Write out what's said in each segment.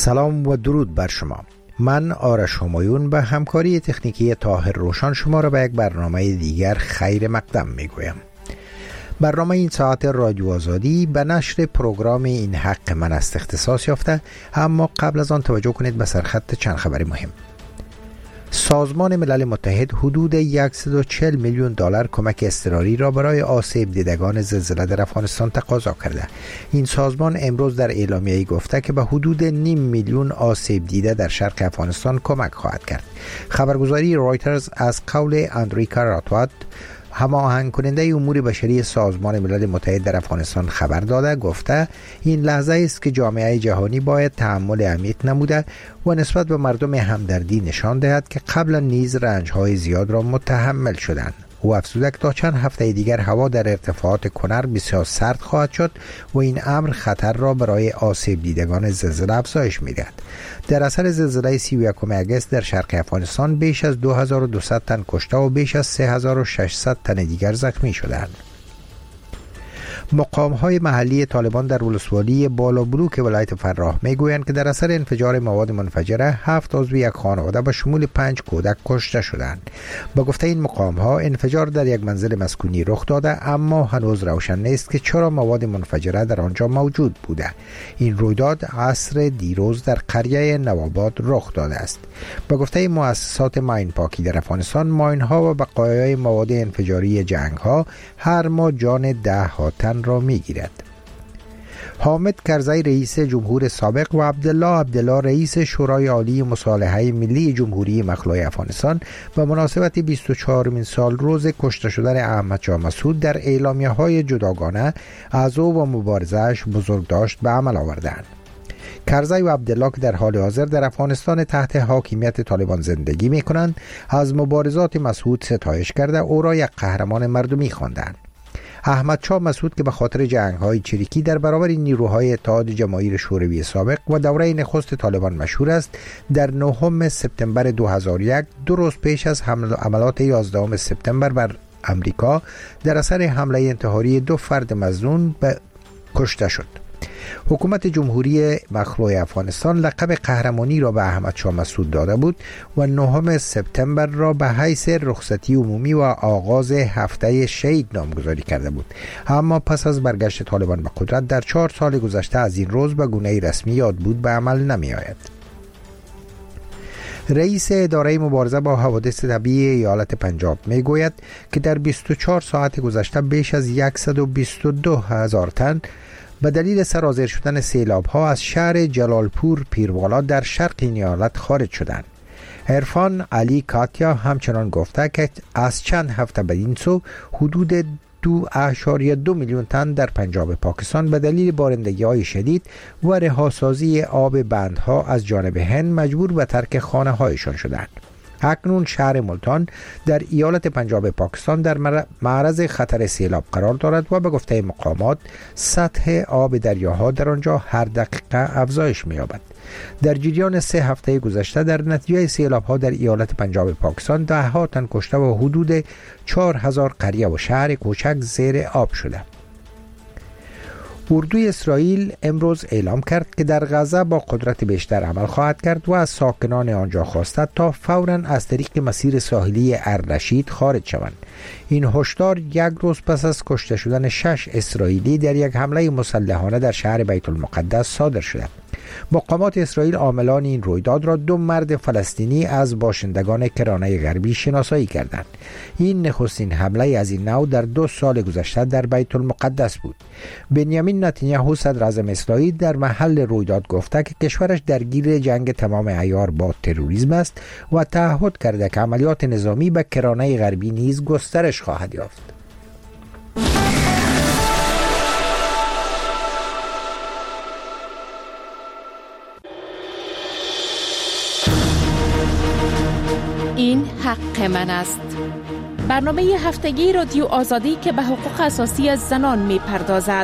سلام و درود بر شما. من آرش همایون به همکاری تکنیکی طاهر روشن شما را به یک برنامه دیگر خیر مقدم می گویم. برنامه این ساعت رادیو آزادی به نشر پروگرام این حق من است اختصاص یافته، اما قبل از آن توجه کنید به سرخط چند خبری مهم. سازمان ملل متحد حدود 140 میلیون دلار کمک اضطراری را برای آسیب دیدگان زلزله در افغانستان تقاضا کرده. این سازمان امروز در اعلامیه‌ای گفته که به حدود 0.5 میلیون آسیب دیده در شرق افغانستان کمک خواهد کرد. خبرگزاری رایترز از قول اندریکا راتوات، هماهنگ کننده امور بشری سازمان ملل متحد در افغانستان خبر داده، گفته این لحظه است که جامعه جهانی باید تحمل عمیق نموده و نسبت به مردم همدردی نشان دهد که قبلا نیز رنج‌های زیاد را متحمل شدند. او افزوده که تا چند هفته دیگر هوا در ارتفاعات کنر بسیار سرد خواهد شد و این امر خطر را برای آسیب دیدگان زلزله افزایش می‌دهد. در اثر زلزله 31 اگست در شرق افغانستان بیش از 2200 تن کشته و بیش از 3600 تن دیگر زخمی شدند. مقام‌های محلی طالبان در ولسوالی بالابلوک ولایت فراه میگویند که در اثر انفجار مواد منفجره 7 عضو یک خانواده به شمول 5 کودک کشته شدند. با گفته این مقام‌ها انفجار در یک منزل مسکونی رخ داده، اما هنوز روشن نیست که چرا مواد منفجره در آنجا موجود بوده. این رویداد عصر دیروز در قریه نواباد رخ داده است. با گفته مؤسسات ماین پاکی در افغانستان، ماین‌ها و بقایای مواد انفجاری جنگ‌ها هر ماه جان 10 تن را میگیرد. حامد کرزی رئیس جمهور سابق و عبدالله رئیس شورای عالی مصالحه ملی جمهوری مخلوع افغانستان به مناسبت 24مین سال روز کشته شدن احمد شاه مسعود در اعلامیه‌های جداگانه از او و مبارزه‌اش بزرگداشت به عمل آوردند. کرزی و عبدالله که در حال حاضر در افغانستان تحت حاکمیت طالبان زندگی می‌کنند، از مبارزات مسعود ستایش کرده او را یک قهرمان مردمی خواندند. احمد شاه مسعود که به خاطر جنگ‌های چریکی در برابر نیروهای اتحاد جماهیر شوروی سابق و دوره نخست طالبان مشهور است، در 9 سپتامبر 2001 دو روز پیش از حملات 11 سپتامبر بر امریکا در اثر حمله انتحاری 2 فرد مظنون کشته شد. حکومت جمهوری مخلوع افغانستان لقب قهرمانی را به احمد شاه مسعود داده بود و 9 سپتامبر را به حیث رخصتی عمومی و آغاز هفته شهید نامگذاری کرده بود. اما پس از برگشت طالبان به قدرت در 4 سال گذشته از این روز به گونه رسمی یاد بود به عمل نمی آید. رئیس اداره مبارزه با حوادث طبیعی ایالت پنجاب می گوید که در 24 ساعت گذشته بیش از 122,000 تن به دلیل سرازیر شدن سیلاب‌ها از شهر جلالپور پیروالا در شرق این ایالت خارج شدند. عرفان علی کاتیا همچنان گفته که از چند هفته به این سو حدود 2.2 میلیون تن در پنجاب پاکستان به دلیل بارندگی‌های شدید و رهاسازی آب بندها از جانب هند مجبور به ترک خانه‌هایشان شدند. اکنون شهر ملتان در ایالت پنجاب پاکستان در معرض خطر سیلاب قرار دارد و به گفته مقامات سطح آب دریاها در آنجا هر دقیقه افزایش می‌یابد. در جریان 3 هفته گذشته در نتیجه سیلاب‌ها در ایالت پنجاب پاکستان 10 تن کشته و حدود 4000 قریه و شهر کوچک زیر آب شده. اردوی اسرائیل امروز اعلام کرد که در غزه با قدرت بیشتر عمل خواهد کرد و از ساکنان آنجا خواسته تا فوراً از طریق مسیر ساحلی الرشید خارج شوند. این هشدار یک روز پس از کشته شدن 6 اسرائیلی در یک حمله مسلحانه در شهر بیت المقدس صادر شده. مقامات اسرائیل عاملان این رویداد را 2 مرد فلسطینی از باشندگان کرانه غربی شناسایی کردند. این نخستین حمله از این نوع در 2 سال گذشته در بیت المقدس بود. بنیامین نتانیاهو صدر اعظم اسرائیل در محل رویداد گفته که کشورش درگیر جنگ تمام عیار با تروریسم است و تعهد کرده که عملیات نظامی به کرانه غربی نیز گسترش خواهد یافت. این حق من است. برنامه هفتگی رادیو آزادی که به حقوق اساسی زنان می پردازد.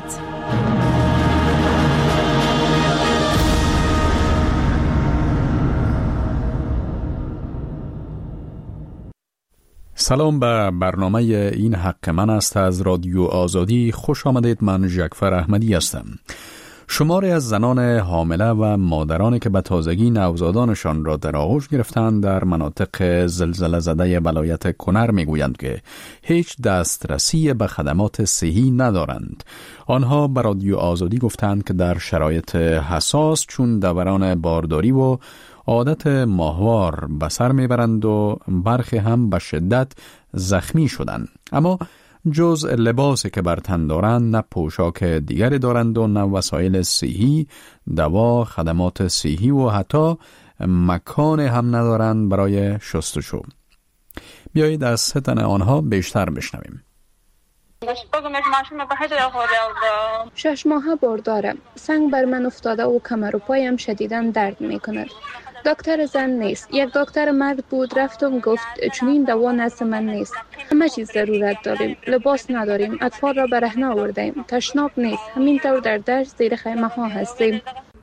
سلام به برنامه این حق من است از رادیو آزادی. خوش آمدید. من جعفر احمدی هستم. شماری از زنان حامله و مادرانی که به تازگی نوزادانشان را در آغوش گرفتند در مناطق زلزله زده ولایت کنر میگویند که هیچ دسترسی به خدمات صحی ندارند. آنها به رادیو آزادی گفتند که در شرایط حساس چون دوران بارداری و عادت ماهوار به سر میبرند و برخی هم به شدت زخمی شدند. اما جز لباسی که بر تن دارند نه پوشاک دیگری دارند و نه وسایل صحی، دوا، خدمات صحی و حتی مکان هم ندارند برای شستشو. بیایید از ستن آنها بیشتر بشنویم. 6 ماه باردارم. سنگ بر من افتاده و کمر و پایم شدیداً درد می کند. دکتر زن نیست. یک دکتر مرد بود، رفتم گفت چنین دوا نزد من نیست. همه چیز ضرورت داریم. لباس نداریم. اطفال را برهنه آوردیم. تشناب نیست. همین طور در دشت زیر خیمه ها هستیم.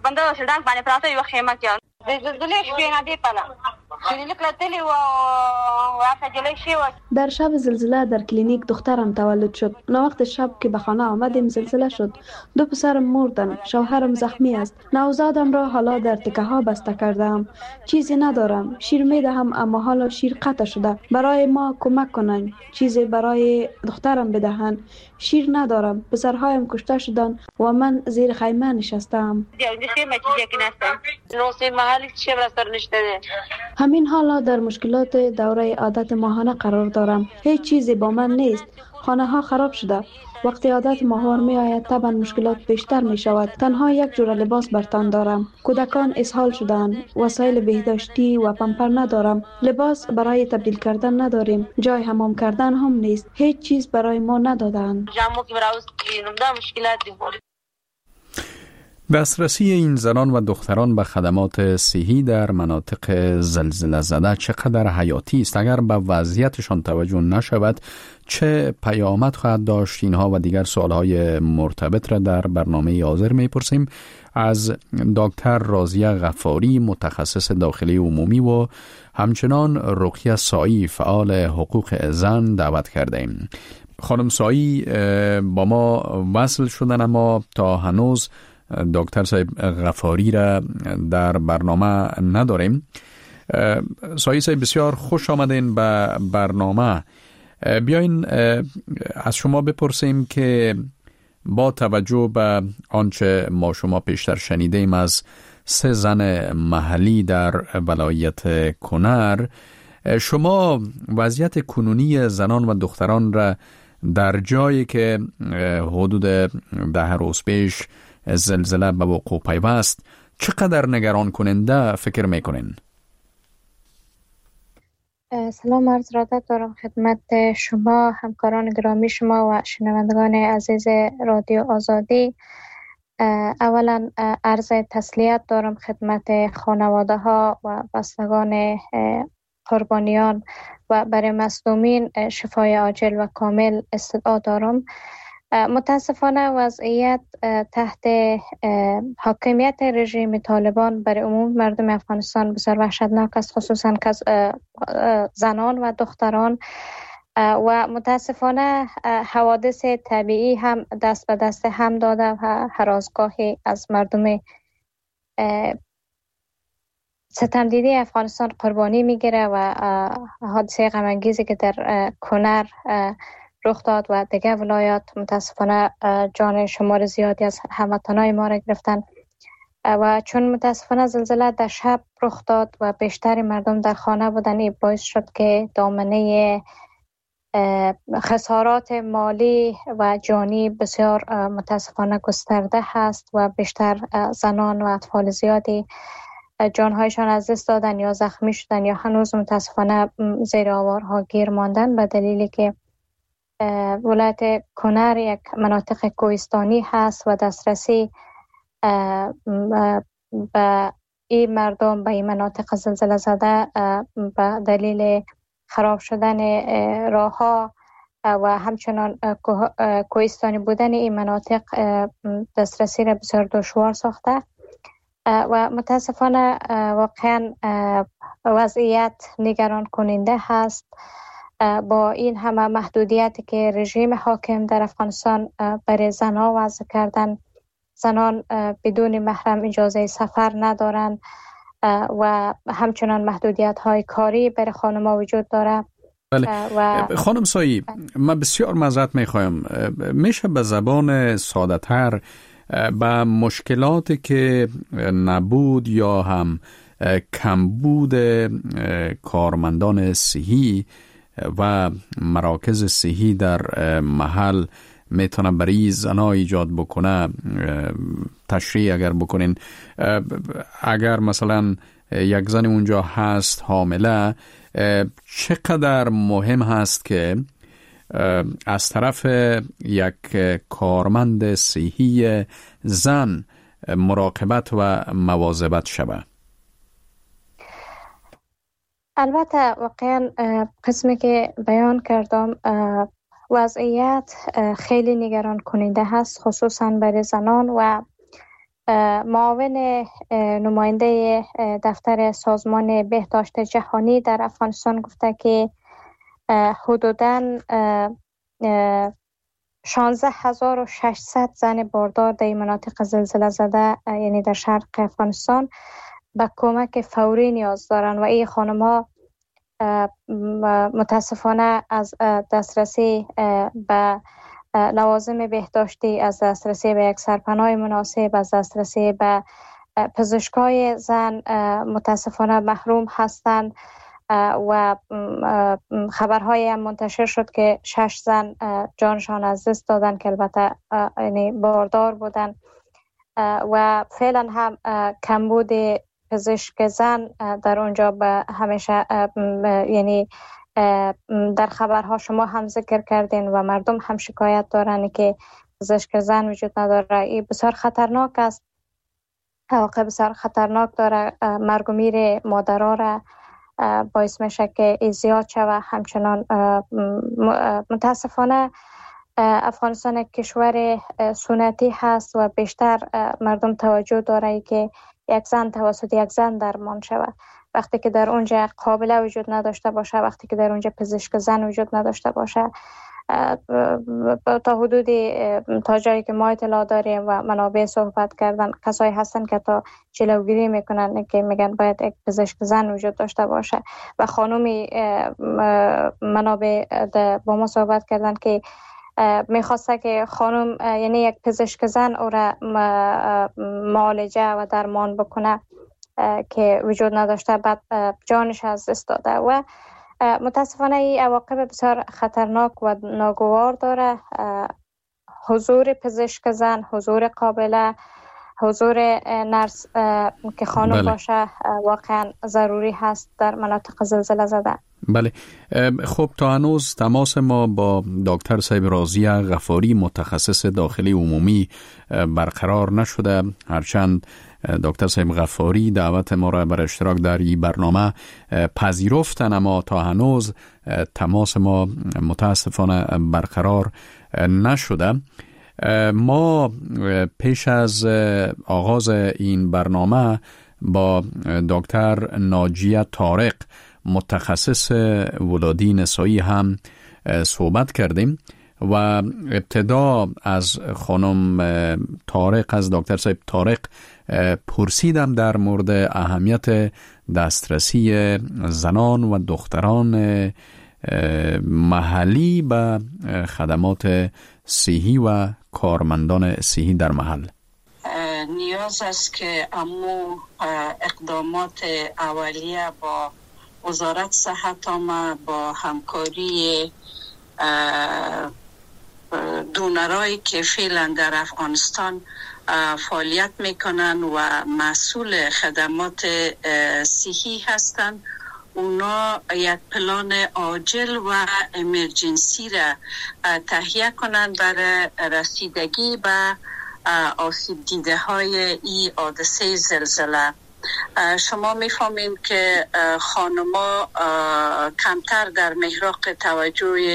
در شب زلزله در کلینیک دخترم تولد شد. وقت شب که به خانه آمدیم زلزله شد. 2 پسرم مردن. شوهرم زخمی است. نوزادم را حالا در تکه ها بسته کردم. چیزی ندارم. شیر میدهم اما حالا شیر قطع شده. برای ما کمک کنند. چیزی برای دخترم بدهند. شیر ندارم. پسرهایم کشته شدند و من زیر خیمه نشستم. همین حالا در مشکلات دوره عادت ماهانه قرار دارم. هیچ چیزی با من نیست. خانه ها خراب شده. وقتی عادت ماهوار می آید طبعا مشکلات بیشتر می شود. تنها یک جور لباس بر تن دارم. کودکان اسهال شدند. وسایل بهداشتی و پمپر ندارم. لباس برای تبدیل کردن نداریم. جای حمام کردن هم نیست. هیچ چیز برای ما ندادند. دسترسی این زنان و دختران به خدمات صحی در مناطق زلزله زده چقدر حیاتی است. اگر به وضعیتشان توجه نشود چه پیامد خواهد داشت؟ اینها و دیگر سوالهای مرتبط را در برنامه حاضر میپرسیم از دکتر راضیه غفاری، متخصص داخلی عمومی و همچنان رقیه سایی، فعال حقوق زن دعوت کرده ایم. خانم سایی با ما وصل شدن اما تا هنوز دکتر صاحب غفاری را در برنامه نداریم. سایی صاحب بسیار خوش آمدین به برنامه. بیاین از شما بپرسیم که با توجه به آنچه ما شما پیشتر شنیدیم از 3 زن محلی در ولایت کنر، شما وضعیت کنونی زنان و دختران را در جایی که حدود 10 روز پیش زلزله به وقوع پیوست چقدر نگران کننده فکر میکنین؟ سلام عرض ارادت دارم خدمت شما، همکاران گرامی شما و شنوندگان عزیز رادیو آزادی. اولا عرض تسلیت دارم خدمت خانواده ها و بستگان قربانیان و برای مظلومین شفای عاجل و کامل استدعا دارم. متاسفانه وضعیت تحت حاکمیت رژیم طالبان برای عموم مردم افغانستان بسیار وحشتناک است، خصوصا زنان و دختران، و متاسفانه حوادث طبیعی هم دست به دست هم داده و هراسگاهی از مردم ستمدیده افغانستان قربانی میگیره و حادثه غم انگیزی که در کنر رخ داد و دیگه ولایات متاسفانه جان شمار زیادی از هموطنای ما را گرفتن و چون متاسفانه زلزله در شب رخ داد و بیشتر مردم در خانه بودن، این باعث شد که دامنه خسارات مالی و جانی بسیار متاسفانه گسترده هست و بیشتر زنان و اطفال زیادی جانهایشان از دست دادن یا زخمی شدن یا هنوز متاسفانه زیر آوارها گیر ماندن به دلیلی که ولایت کنر یک مناطق کوهستانی هست و دسترسی به این مردم به این مناطق زلزله زده به دلیل خراب شدن راه‌ها و همچنان کوهستانی بودن این مناطق دسترسی را بسیار دشوار ساخته و متاسفانه واقعا وضعیت نگران کننده هست. با این همه محدودیتی که رژیم حاکم در افغانستان برای زنها وضع کردن، زنان بدون محرم اجازه سفر ندارند و همچنان محدودیت های کاری برای خانم‌ها وجود داره. بله. خانم سایی، من بسیار معذرت میخوایم، میشه به زبان ساده تر به مشکلاتی که نبود یا هم کمبود کارمندان صحی و مراکز صحی در محل میتونه برای زنها ایجاد بکنه تشریح اگر بکنین؟ اگر مثلا یک زن اونجا هست حامله، چقدر مهم هست که از طرف یک کارمند صحی زن مراقبت و مواظبت شود؟ البته واقعا قسمی که بیان کردم وضعیت خیلی نگران کننده هست، خصوصا برای زنان. و معاون نماینده دفتر سازمان بهداشت جهانی در افغانستان گفته که حدوداً 16600 زن باردار در مناطق زلزله زده، یعنی در شرق افغانستان، به کمک فوری نیاز دارند و این خانم‌ها متاسفانه از دسترسی به لوازم بهداشتی، از دسترسی به یک سرپناه مناسب، از دسترسی به پزشکای زن متاسفانه محروم هستند. و خبرهای هم منتشر شد که 6 زن جانشان از دست دادن که البته یعنی باردار بودن. و فعلا هم کمبود پزشک زن در اونجا به همیشه یعنی در خبرها شما هم ذکر کردین و مردم هم شکایت دارن که پزشک زن وجود نداره. این بسیار خطرناک است، واقعا بسیار خطرناک داره، مرگ و میر مادرها را باعث میشه که زیاد شوه. همچنان متاسفانه افغانستان یک کشور سنتی هست و بیشتر مردم توجه داره که یک زن توسط یک زن درمان شود. وقتی که در اونجا قابله وجود نداشته باشه، وقتی که در اونجا پزشک زن وجود نداشته باشه، تا حدودی تا جایی که ما اطلاع داریم و منابع صحبت کردن، کسایی هستن که تا جلوگیری میکنن که میگن باید یک پزشک زن وجود داشته باشه. و خانومی منابع با ما صحبت کردن که میخواسته که خانم یعنی یک پزشک زن او را معالجه و درمان بکنه که وجود نداشته، بعد جانش از دست داده. و متاسفانه این عواقب بسیار خطرناک و ناگوار داره. حضور پزشک زن، حضور قابله، حضور نرس که خانم باشه واقعا ضروری هست در مناطق زلزله زده. بله. خب تا هنوز تماس ما با دکتر صاحب راضیه غفاری متخصص داخلی عمومی برقرار نشده، هرچند دکتر صاحب غفاری دعوت ما را بر اشتراک در این برنامه پذیرفتن، اما تا هنوز تماس ما متاسفانه برقرار نشده. ما پیش از آغاز این برنامه با دکتر ناجیه طارق متخصص ولادی نسایی هم صحبت کردیم و ابتدا از خانم طارق، از دکتر صاحب طارق پرسیدم در مورد اهمیت دسترسی زنان و دختران محلی به خدمات صحی و کارمندان صحی در محل. نیاز است که امو اقدامات اولیه با وزارت صحت عامه با همکاری دونرایی که فعلا در افغانستان فعالیت میکنن و مسئول خدمات صحی هستند، اونا یک پلان عاجل و امرجنسی را تهیه کنند برای رسیدگی به آسیب دیده های این حادثه زلزله. شما میفهمین که خانما کمتر در محراق توجه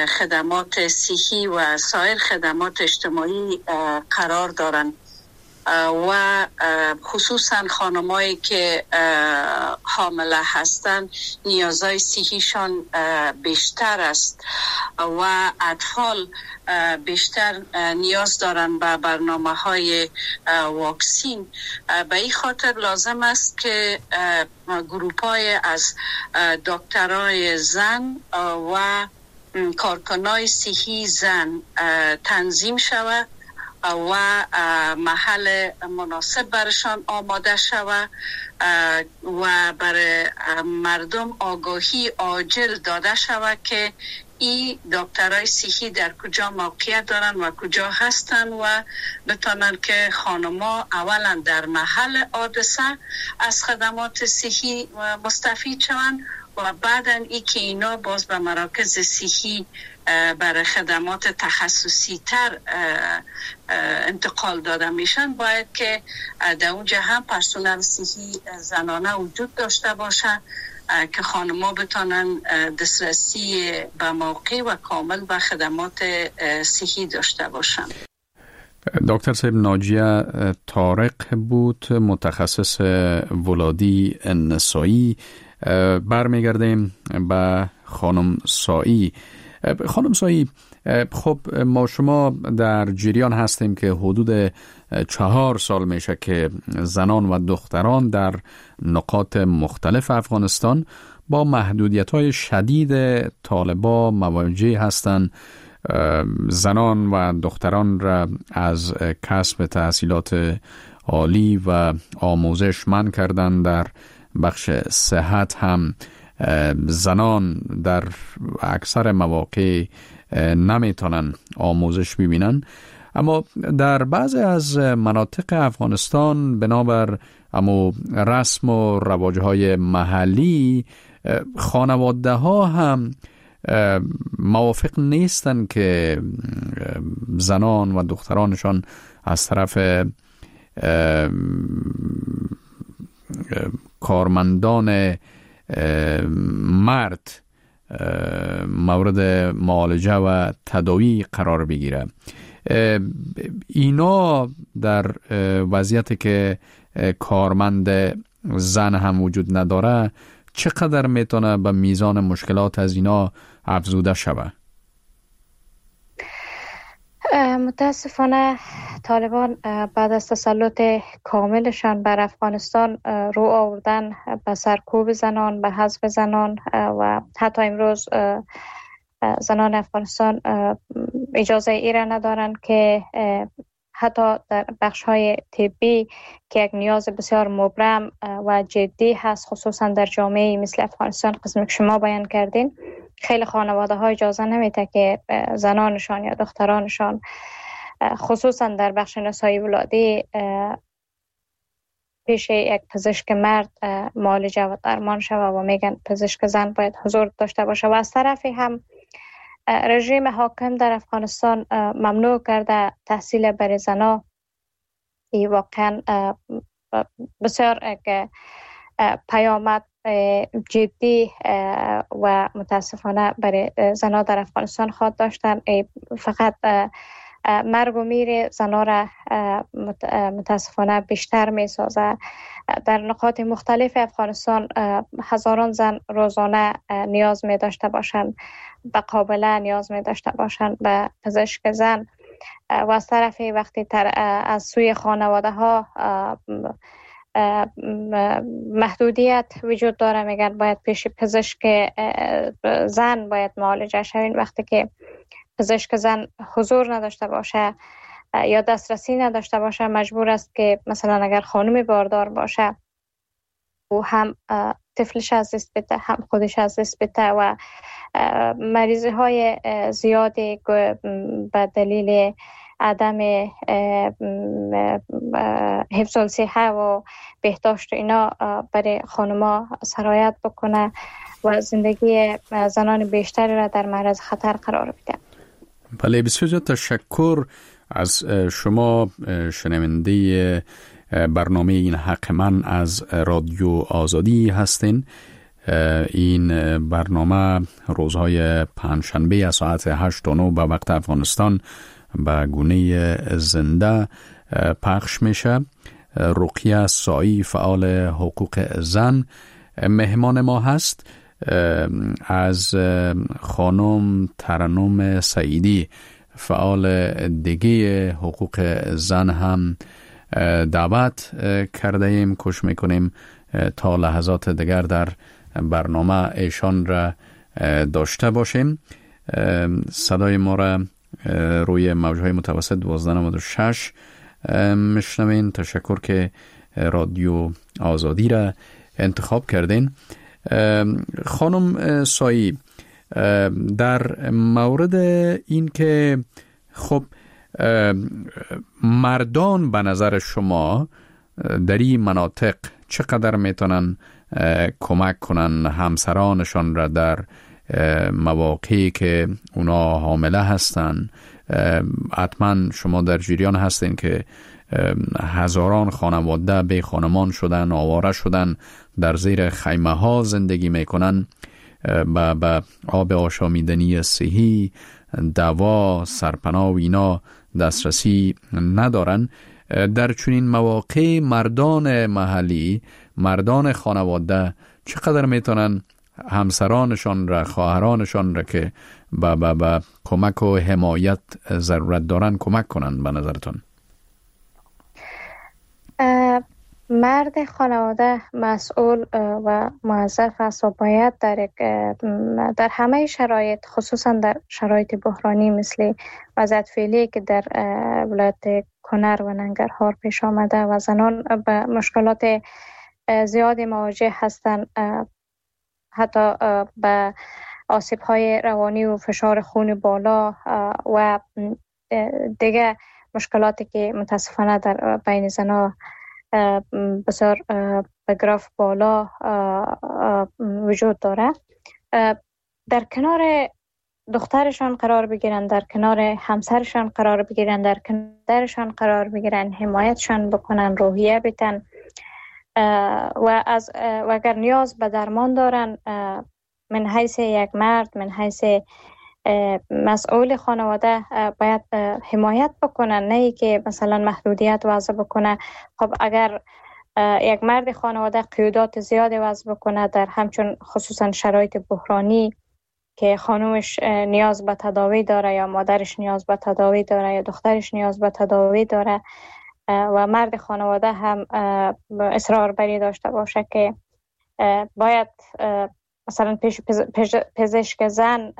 خدمات صحی و سایر خدمات اجتماعی قرار دارند. و خصوصا خانمایی که حامله هستند نیازهای صحیشان بیشتر است و اطفال بیشتر نیاز دارن به برنامه‌های واکسین. به این خاطر لازم است که گروپ‌های از دکترای زن و کارکنای صحی زن تنظیم شود و محل مناسب برشان آماده شود و برای مردم آگاهی عاجل داده شود که این دکترای صحی در کجا موقعیت دارن و کجا هستن و بتونن که خانما اولا در محل حادثه از خدمات صحی مستفید شوند و بعداً ای که اینا باز به مراکز صحی برای خدمات تخصصی تر انتقال داده میشن. باید که در اونجا هم پرسنل صحی زنانه وجود داشته باشه که خانم‌ها بتونن دسترسی به موقع و کامل به خدمات صحی داشته باشن. دکتر صاحب، ناجیه طارق بود، متخصص ولادی نسایی. برمیگردیم به خانم سایی. خانم سایی، خب ما شما در جریان هستیم که حدود 4 سال میشه که زنان و دختران در نقاط مختلف افغانستان با محدودیت‌های شدید طالبان مواجه هستند. زنان و دختران را از کسب تحصیلات عالی و آموزش منع کردند. در بخش صحت هم زنان در اکثر مواقع نمیتونن آموزش ببینن. اما در بعضی از مناطق افغانستان بنابر رسم و رواجهای محلی خانواده ها هم موافق نیستن که زنان و دخترانشان از طرف کارمندان مرد مورد معالجه و تداوی قرار بگیره. اینا در وضعیتی که کارمند زن هم وجود نداره چقدر میتونه به میزان مشکلات از اینا افزوده شود؟ متاسفانه طالبان بعد از تسلط کاملشان بر افغانستان رو آوردن به سرکوب زنان، به حذف زنان و حتی امروز زنان افغانستان اجازه ای را ندارند که حتی در بخش‌های طبی که یک نیاز بسیار مبرم و جدی هست، خصوصا در جامعه مثل افغانستان، قسمی که شما بیان کردین، خیلی خانواده ها اجازه نمیده که زنانشان یا دخترانشان خصوصا در بخش نسایی ولادی پیش یک پزشک مرد معالجه و درمان شود و میگن پزشک زن باید حضور داشته باشه. و از طرفی هم رژیم حاکم در افغانستان ممنوع کرده تحصیل برای زنها. این واقعا بسیار پیامد جدی و متاسفانه برای زنها در افغانستان خواهد داشتن. فقط مرگ و میر زنها را متاسفانه بیشتر می سازه. در نقاط مختلف افغانستان هزاران زن روزانه نیاز می داشته باشند به قابله، نیاز می داشته باشند به پزشک زن و از طرفی وقتی از سوی خانواده ها محدودیت وجود داره، میگن باید پیش پزشک زن باید معالجه شوین. وقتی که پزشک زن حضور نداشته باشه یا دسترسی نداشته باشه، مجبور است که مثلا اگر خانم باردار باشه او هم طفلش از دست بده، هم خودش از دست بده و مریضی های زیادی به دلیل عدم حفظ الصحه و بهداشت اینا برای خانم‌ها سرایت بکنه و زندگی زنان بیشتری را در معرض خطر قرار بده. بله، بسیار تشکر از شما شنونده برنامه این حق من از رادیو آزادی هستین. این برنامه روزهای پنجشنبه از ساعت 8 تا 9 به وقت افغانستان به گونه زنده پخش میشه. رقیه سایی، فعال حقوق زن، مهمان ما هست. از خانم ترنم سعیدی، فعال دیگه حقوق زن، هم دعوت کرده ایم. کوشش میکنیم تا لحظات دیگر در برنامه ایشان را داشته باشیم. صدای ما را روی موجهای متوسط 1296 میشنوین. تشکر که رادیو آزادی را انتخاب کردین. خانم سایی، در مورد این که خب مردان به نظر شما در این مناطق چقدر میتونن کمک کنن همسرانشان را در مواقعی که اونا حامله هستن؟ حتما شما در جریان هستین که هزاران خانواده بی خانمان شدن، آواره شدن، در زیر خیمه ها زندگی میکنن، با آب آشامیدنی صحی، دوا، سرپناه و اینا دسترسی ندارن. در چنین مواقع مردان محلی، مردان خانواده چقدر میتونن همسرانشان را، خواهرانشان را که با کمک و حمایت ضرورت دارن کمک کنن به نظرتون؟ مرد خانواده مسئول و موظف است و باید در همه شرایط، خصوصا در شرایط بحرانی مثل وضعیت فعلی که در ولایت کنر و ننگرهار پیش آمده و زنان به مشکلات زیادی مواجه هستند، حتی به آسیب‌های روانی و فشار خون بالا و دیگه مشکلاتی که متاسفانه در بین زنان بسیار به گراف بالا وجود داره. در کنار دخترشان قرار بگیرن، در کنار همسرشان قرار بگیرن، در کنارشان قرار بگیرن، حمایتشان بکنن، روحیه بدن و اگر نیاز به درمان دارن، من حیث یک مرد، من حیث مسئول خانواده باید حمایت بکنن، نه ای که مثلا محدودیت وضع بکنه. خب اگر یک مرد خانواده قیودات زیادی وضع بکنه در همچون خصوصا شرایط بحرانی که خانومش نیاز به تداوی داره یا مادرش نیاز به تداوی داره یا دخترش نیاز به تداوی داره و مرد خانواده هم اصرار بری داشته باشه که باید مثلا پزشک زن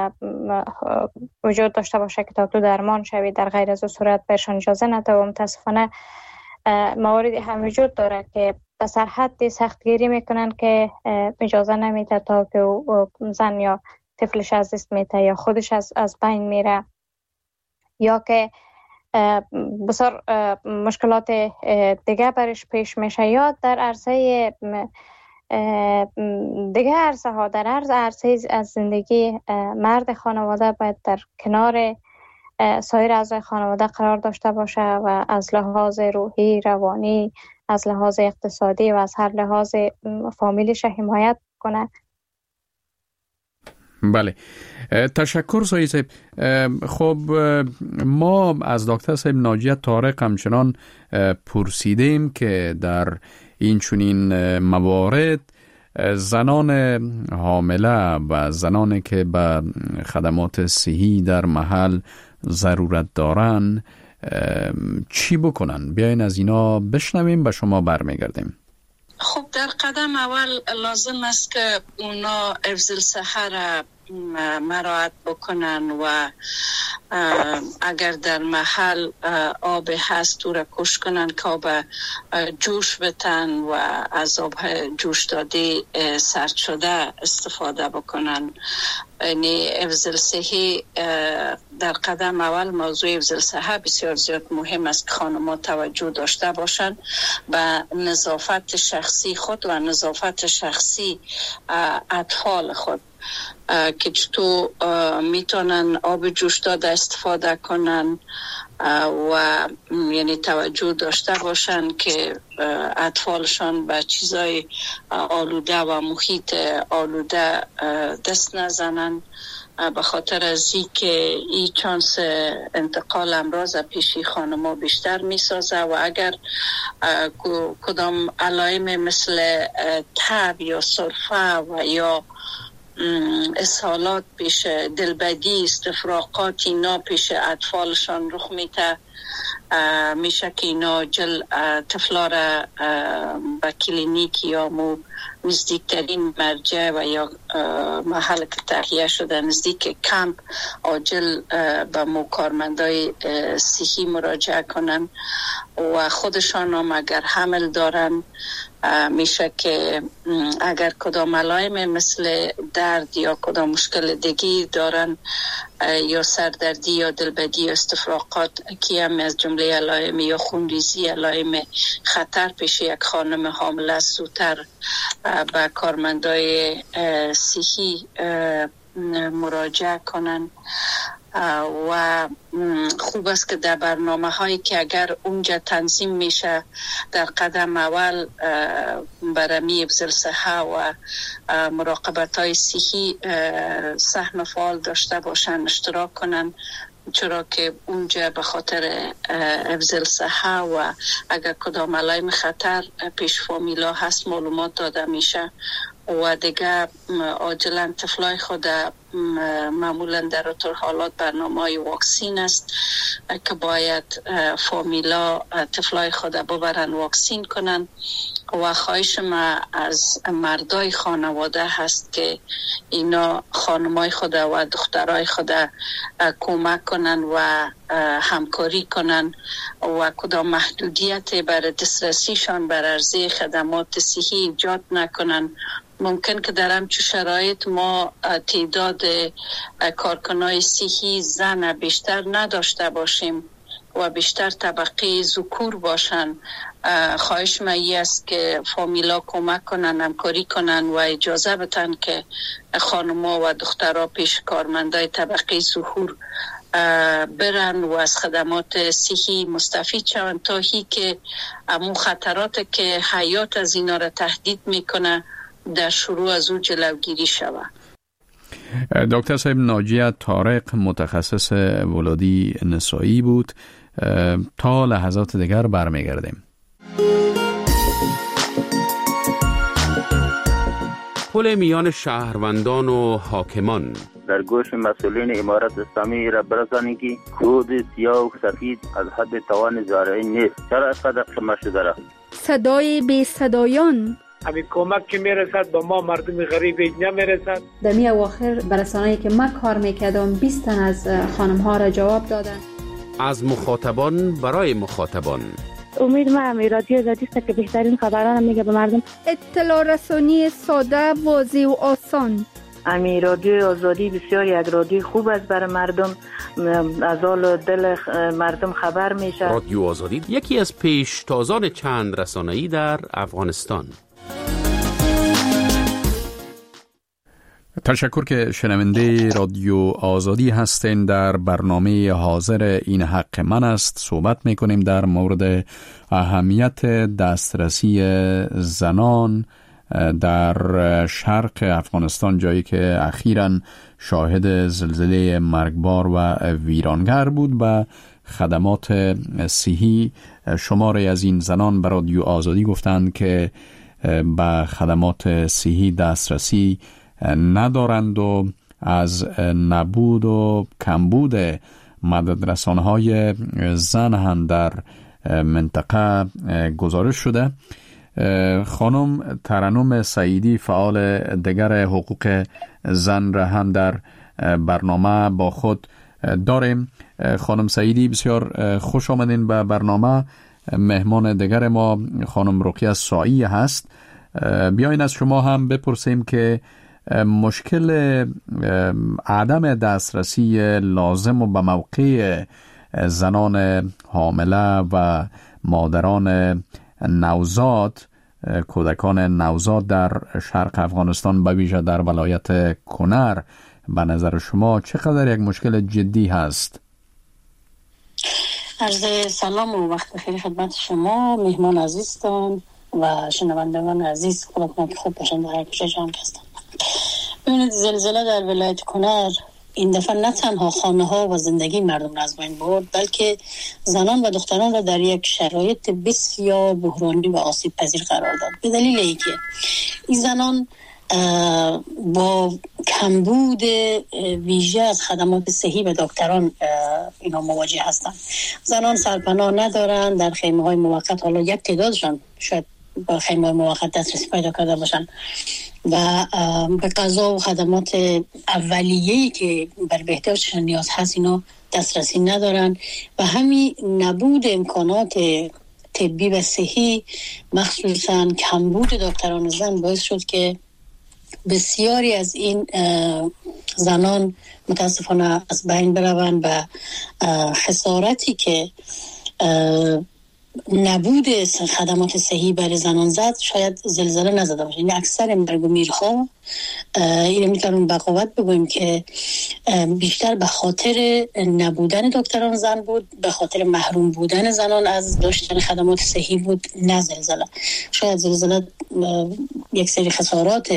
وجود داشته باشه که تا تو درمان شوی، در غیر از صورت بهشان اجازه نده. و متاسفانه مواردی هم وجود داره که به سرحد سختگیری میکنن که اجازه نمیده تا که زن یا طفلش از دست میده یا خودش از بین میره، یا که بسیار مشکلات دیگه برش پیش میشه، یا در عرصه دیگه عرصه ها، در عرصه از زندگی مرد خانواده باید در کنار سایر اعضای خانواده قرار داشته باشه و از لحاظ روحی، روانی، از لحاظ اقتصادی و از هر لحاظ فامیلش حمایت کنه. بله، تشکر سایی صاحب. خب ما از دکتر صاحب ناجیه طارق همچنان پرسیدیم که در این چنین موارد زنان حامله و زنانی که به خدمات صحی در محل ضرورت دارن چی بکنن؟ بیاین از اینا بشنویم، به شما برمیگردیم. خب در قدم اول لازم است که اونا حفظ الصحه را مراعات بکنن و اگر در محل آب هست او را کش کنن که آب جوش بتن و از آب جوش داده سرد شده استفاده بکنن. یعنی حفظ الصحه در قدم اول، موضوع حفظ الصحه بسیار زیاد مهم است که خانم‌ها توجه داشته باشند به نظافت شخصی خود و نظافت شخصی اطفال خود، که چطور میتونن آب جوش داده استفاده کنن و یعنی توجه داشته باشن که اطفالشان به چیزای آلوده و محیط آلوده دست نزنن به خاطر از که این چانس انتقال امراض پیشی خانما بیشتر می سازه و اگر کدام علائم مثل تب یا سرفه و یا اسهالات پیش دلبدی استفراغات اینا پیش اطفالشان رخ میده میشه که اینا جل طفلا را به کلینیک یا نزدیکترین مرجع و یا محل که تهیه شده نزدیک کمپ عاجل به کارمندای صحی مراجعه کنن و خودشان هم اگر حمل دارن میشه که اگر کدام علائم مثل درد یا کدام مشکل دیگی دارن یا سردردی یا دلبدی یا استفراغات که هم از جمله علائم یا خونریزی علائم خطر پیش یک خانم حامله است زودتر به کارمندای صحی مراجعه کنن و خوب است که در برنامه هایی که اگر اونجا تنظیم میشه در قدم اول برمی افضل صحه و مراقبت های صحی سهم فعال داشته باشن اشتراک کنن چرا که اونجا به خاطر افضل صحه و اگر کدام علائم خطر پیش فامیلا هست معلومات داده میشه و دیگه عاجلا طفلای خود معمولا در طور حالات برنامه واکسین است که باید فامیلا طفلای خود ببرن واکسین کنن و خواهش ما از مردای خانواده هست که اینا خانمای خود و دخترای خود کمک کنن و همکاری کنن و کدام محدودیت بر دسترسیشان بر عرضه خدمات صحی ایجاد نکنن. ممکن که در همچون شرایط ما تعداد کارکنای صحی زن بیشتر نداشته باشیم و بیشتر طبقه ذکور باشن. خواهش من است که فامیلا کمک کنن، همکاری کنن و اجازه بدن که خانم‌ها و دخترها پیش کارمندای طبقه ذکور برن و از خدمات صحی مستفید شوند تا هی که امون خطرات که حیات از اینا را تهدید میکنه در شروع از او جلوگیری شود. دکتر صاحب ناجیه طارق متخصص ولادی نسایی بود. تا لحظات دیگر برمیگردیم. پل میان شهروندان و حاکمان در گوش مسئولین امارت اسلامی را برسانید که کود سیاه و سفید از حد توان زارعین نیست. چرا اینقدر خمه شده را؟ صدای بی صدایان همین کمک که میرسد به ما مردم غریب نمیرسد. در می اواخر برسانه‌ای که من کار میکردم 20 تن از خانم ها را جواب دادن. از مخاطبان برای مخاطبان. امید من رادیو آزادی است که بهترین خبران میگه به مردم. اطلاع رسانی ساده، واضح و آسان. امی رادیو آزادی بسیار یک رادیو خوب است برای مردم، از حال دل مردم خبر میشه. رادیو آزادی یکی از پیشتازان چند رسانه‌ای در افغانستان. تشکر که شنونده رادیو آزادی هستین. در برنامه حاضر این حق من است صحبت میکنیم در مورد اهمیت دسترسی زنان در شرق افغانستان، جایی که اخیراً شاهد زلزله مرگبار و ویرانگر بود. و خدمات صحی شماری از این زنان به رادیو آزادی گفتند که به خدمات صحی دسترسی ندارند و از نبود و کمبود مددرسان‌های زن هم در منطقه گزارش شده. خانم ترنم سعیدی فعال دیگر حقوق زن را هم در برنامه با خود داریم. خانم سعیدی بسیار خوش آمدین به برنامه. مهمان دیگر ما خانم رقیه سائی هست. بیاین از شما هم بپرسیم که مشکل عدم دسترسی لازم و به موقع زنان حامله و مادران نوزاد، کودکان نوزاد در شرق افغانستان به ویژه در ولایت کنر به نظر شما چقدر یک مشکل جدی هست؟ عرض سلام و وقت بخیر خدمت شما مهمان عزیزتان و شنوندگان عزیز. خداتون که خوب باشن در هر کجا جان هستن. ببینید زلزله در ولایت کنر این دفعه نه تنها خانه ها و زندگی مردم را از بین برد، بلکه زنان و دختران را در یک شرایط بسیار بحرانی و آسیب پذیر قرار داد. به دلیل اینکه این زنان با کمبود ویژه از خدمات صحی و دکتران اینا مواجه هستند. زنان سرپناه ندارن، در خیمه های موقت، حالا یک تعدادشان شاید با خیمه های موقت دسترسی پیدا کرده باشن و به غذا و خدمات اولیه‌ای که بر بهداشتشان نیاز هست اینا دسترسی ندارن و همین نبود امکانات طبی و صحی، مخصوصا کمبود دکتران زن، باعث شد که بسیاری از این زنان متاسفانه از بین بروند و خسارتی که نبود خدمات صحی برای زنان زد شاید زلزله نزده باشه. یعنی اکثر مرگ و میرها اینو میتونیم بقاوت بگویم که بیشتر به خاطر نبودن دکتران زن بود، به خاطر محروم بودن زنان از داشتن خدمات صحی بود، نه زلزله. شاید زلزله یک سری خسارات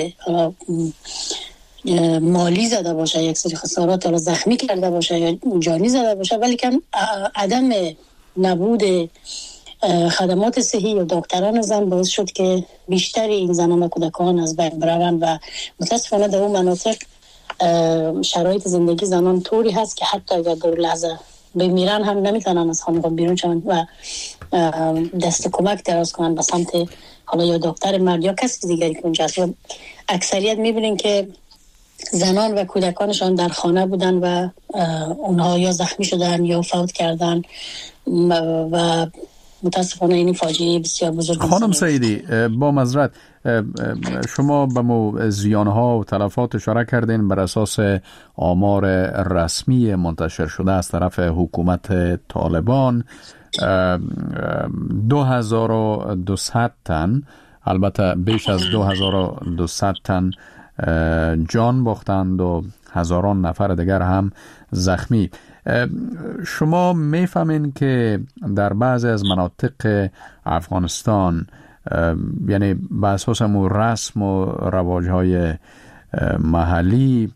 مالی زده باشه، یک سری خسارات رو زخمی کرده باشه یا جانی زده باشه، ولی که عدم نبود خدمات صحی یا دکتران زن باعث شد که بیشتر این زنان و کودکان از بین بروند و متاسفانه در اون مناطق شرایط زندگی زنان طوری هست که حتی اگر در لحظه بمیرن هم نمیتونن از خانه بیرون شوند و دست کمک دراز کنن به سمت حالا یا دکتر مرد یا کسی دیگری که اونجا هست. اکثریت میبینین که زنان و کودکانشان در خانه بودن و اونها یا زخمی شدن یا فوت کردن و متاسفانه این فاجعه بسیار بزرگ. خانم سعیدی، با معذرت، شما به مو زیانها و تلفات اشاره کردین بر اساس آمار رسمی منتشر شده از طرف حکومت طالبان 2200 تن، البته بیش از 2200 تن جان باختند و هزاران نفر دیگر هم زخمی. شما میفهمین که در بعضی از مناطق افغانستان، یعنی به اساس رسم و رواجهای محلی،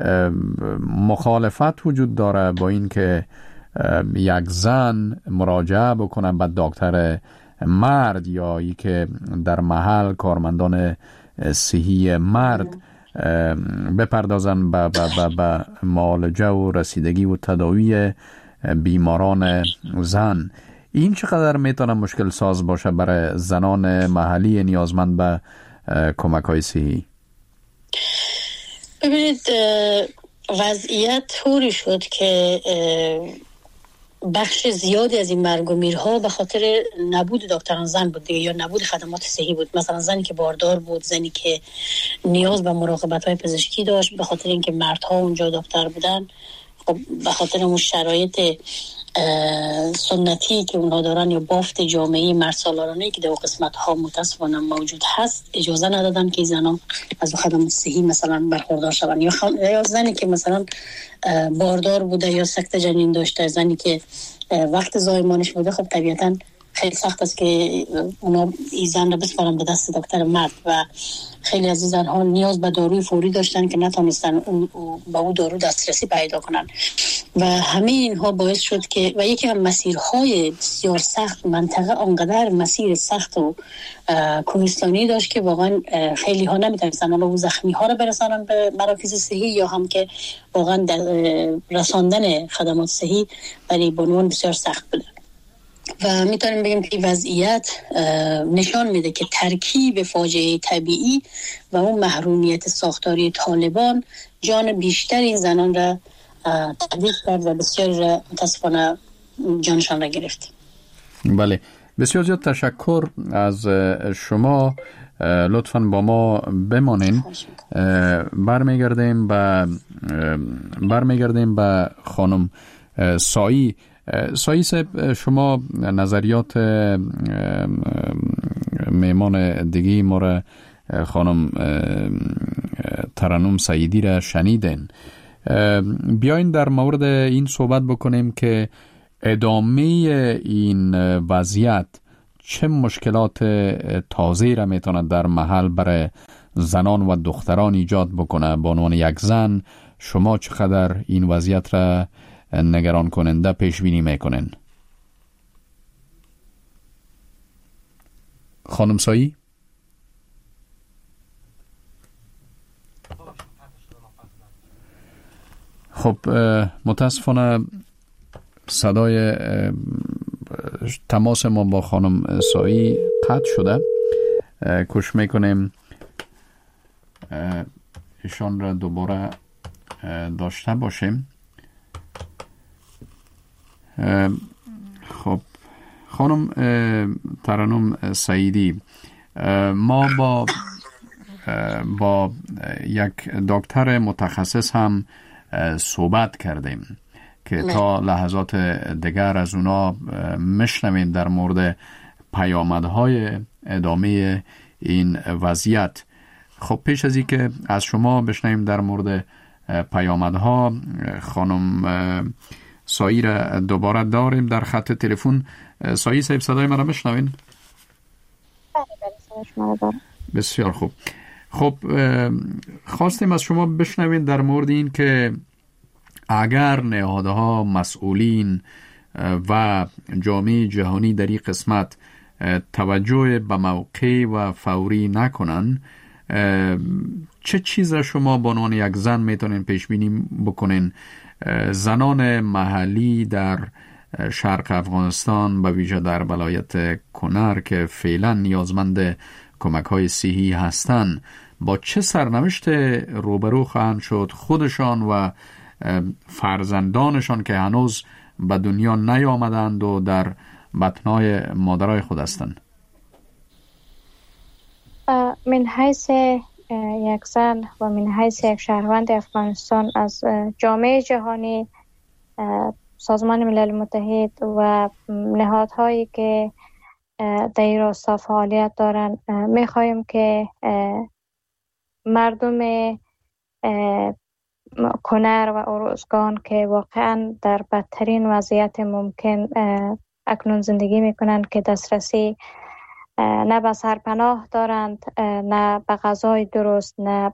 مخالفت وجود داره با این که یک زن مراجعه بکنه به دکتر مرد یا ای که در محل کارمندان صحی مرد بپردازن به معالجه و رسیدگی و تداوی بیماران زن. این چقدر میتونه مشکل ساز باشه برای زنان محلی نیازمند به کمک های صحی؟ ببینید، وضعیت طوری شد که بخش زیادی از این مرگ و میرها به خاطر نبود دکتران زن بود دیگه، یا نبود خدمات صحی بود. مثلا زنی که باردار بود، زنی که نیاز به مراقبت‌های پزشکی داشت، به خاطر اینکه مردها اونجا دکتر بودن، خب به خاطر اون شرایط سنتی که اونها دارن یا بافت جامعه مرسالارانه که در قسمت ها متاسفانه موجود هست، اجازه ندادن که زنان از خدمات صحی مثلا برخوردار شوند. یا زنی که مثلا باردار بوده یا سکته جنین داشته، زنی که وقت زایمانش بوده، خب طبیعتاً خیلی سخت است که اونا این زن رو بسپارن به دست دکتر مرد و خیلی از این زنها نیاز به داروی فوری داشتن که نتونستن با اون دارو دسترسی پیدا کنن و همه اینها باعث شد که و یکی هم مسیرهای بسیار سخت، منطقه آنقدر مسیر سخت و کوهستانی داشت که واقعا خیلی ها نمیتونستن اون زخمی ها رو برسانن به مراکز صحی یا هم که واقعا رساندن خدمات صحی برای بانوان بسیار سخت بوده. و میتونیم بگیم که وضعیت نشان میده که ترکیب فاجعه طبیعی و اون محرومیت ساختاری طالبان جان بیشتر این زنان را تهدید کرد و بسیار متاسفانه جانشان را گرفت. بله، بسیار زیاد تشکر از شما. لطفاً با ما بمانین. برمیگردیم به خانم سایی. سایی صاحب، شما نظریات میمان دیگی ما را، خانم ترنم سعیدی را شنیدین. بیاین در مورد این صحبت بکنیم که ادامه این وضعیت چه مشکلات تازه‌ای را میتونه در محل برای زنان و دختران ایجاد بکنه. به عنوان یک زن شما چقدر این وضعیت را نگران کننده پیش بینی میکنین؟ خانم سایی؟ خب متاسفانه صدای تماس ما با خانم سایی قطع شده. کوشش میکنیم ایشان را دوباره داشته باشیم. خب خانم ترنم سعیدی، ما با یک دکتر متخصص هم صحبت کردیم که تا لحظات دیگر از اونا مشنویم در مورد پیامدهای ادامه این وضعیت. خب پیش از این که از شما بشنویم در مورد پیامدها، خانم سایی را دوباره داریم در خط تلفن. سایی صاحب صدای من را میشنوین؟ بله بسیار خوب. خب خواستیم از شما بشنوین در مورد این که اگر نهادها، مسئولین و جامعه جهانی در این قسمت توجه به موقع و فوری نکنن، چه چیز را شما به عنوان یک زن میتونین پیش بینی بکنین زنان محلی در شرق افغانستان، به ویژه در ولایت کنر که فعلا نیازمند کمک‌های صحی هستند، با چه سرنوشت روبرو خواهند شد خودشان و فرزندانشان که هنوز به دنیا نیامدند و در بطن‌های مادرای خود هستند؟ من حیث یک زن و من حیث یک شهروند افغانستان از جامعه جهانی، سازمان ملل متحد و نهادهایی که در این راستا فعالیت دارن میخواهیم که مردم کنر و اروزگان که واقعا در بدترین وضعیت ممکن اکنون زندگی میکنند، که دسترسی نه به سرپناه دارند، نه به غذای درست، نه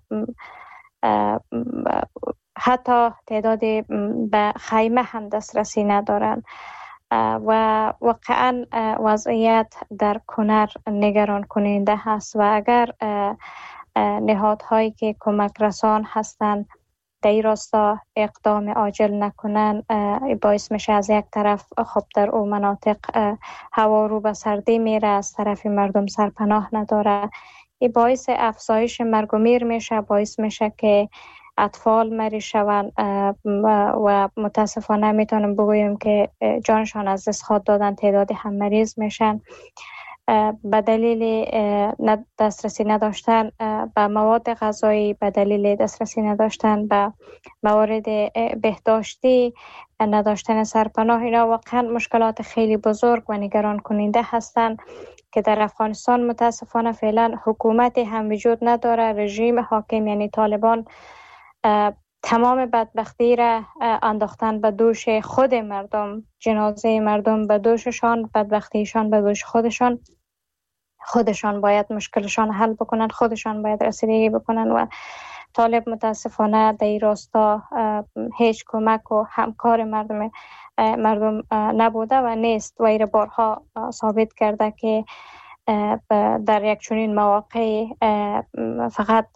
حتی تعداد به خیمه هم دسترسی ندارند و واقعا وضعیت در کنر نگران کننده هست و اگر نهادهایی که کمک رسان هستند در این راستا اقدام عاجل نکنن، باعث میشه از یک طرف خب در اون مناطق هوا رو به سردی میره، از طرف مردم سرپناه نداره، این باعث افزایش مرگ و میر میشه، باعث میشه که اطفال مری شوند و متاسفانه میتونم بگویم که جانشان از دست خود دادن، تعداد هم مریض میشن به دلیل دسترسی نداشتن به مواد غذایی، به دلیل دسترسی نداشتن به موارد بهداشتی، نداشتن سرپناه. اینا واقعا مشکلات خیلی بزرگ و نگران کننده هستند که در افغانستان متاسفانه فعلا حکومتی هم وجود نداره. رژیم حاکم یعنی طالبان تمام بدبختی را انداختن به دوش خود مردم، جنازه مردم به دوششان، بدبختیشان به دوش خودشان. خودشان باید مشکلشان حل بکنن، خودشان باید رسیدگی بکنن و طالب متاسفانه در این راستا هیچ کمک و همکار مردم نبوده و نیست و این بارها ثابت کرده که در یک چنین مواقع فقط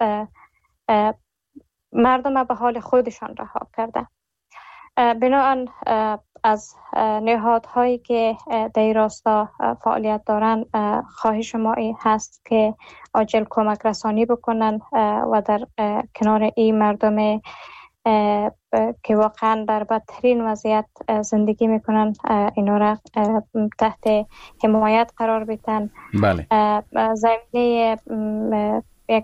مردم به حال خودشان رها کرده. بنابراین از نهادهایی که در این راستا فعالیت دارن خواهش ما این هست که عاجل کمک رسانی بکنن و در کنار این مردم که واقعا در بدترین وضعیت زندگی میکنن اینا را تحت حمایت قرار بدن. بله. زمینه یک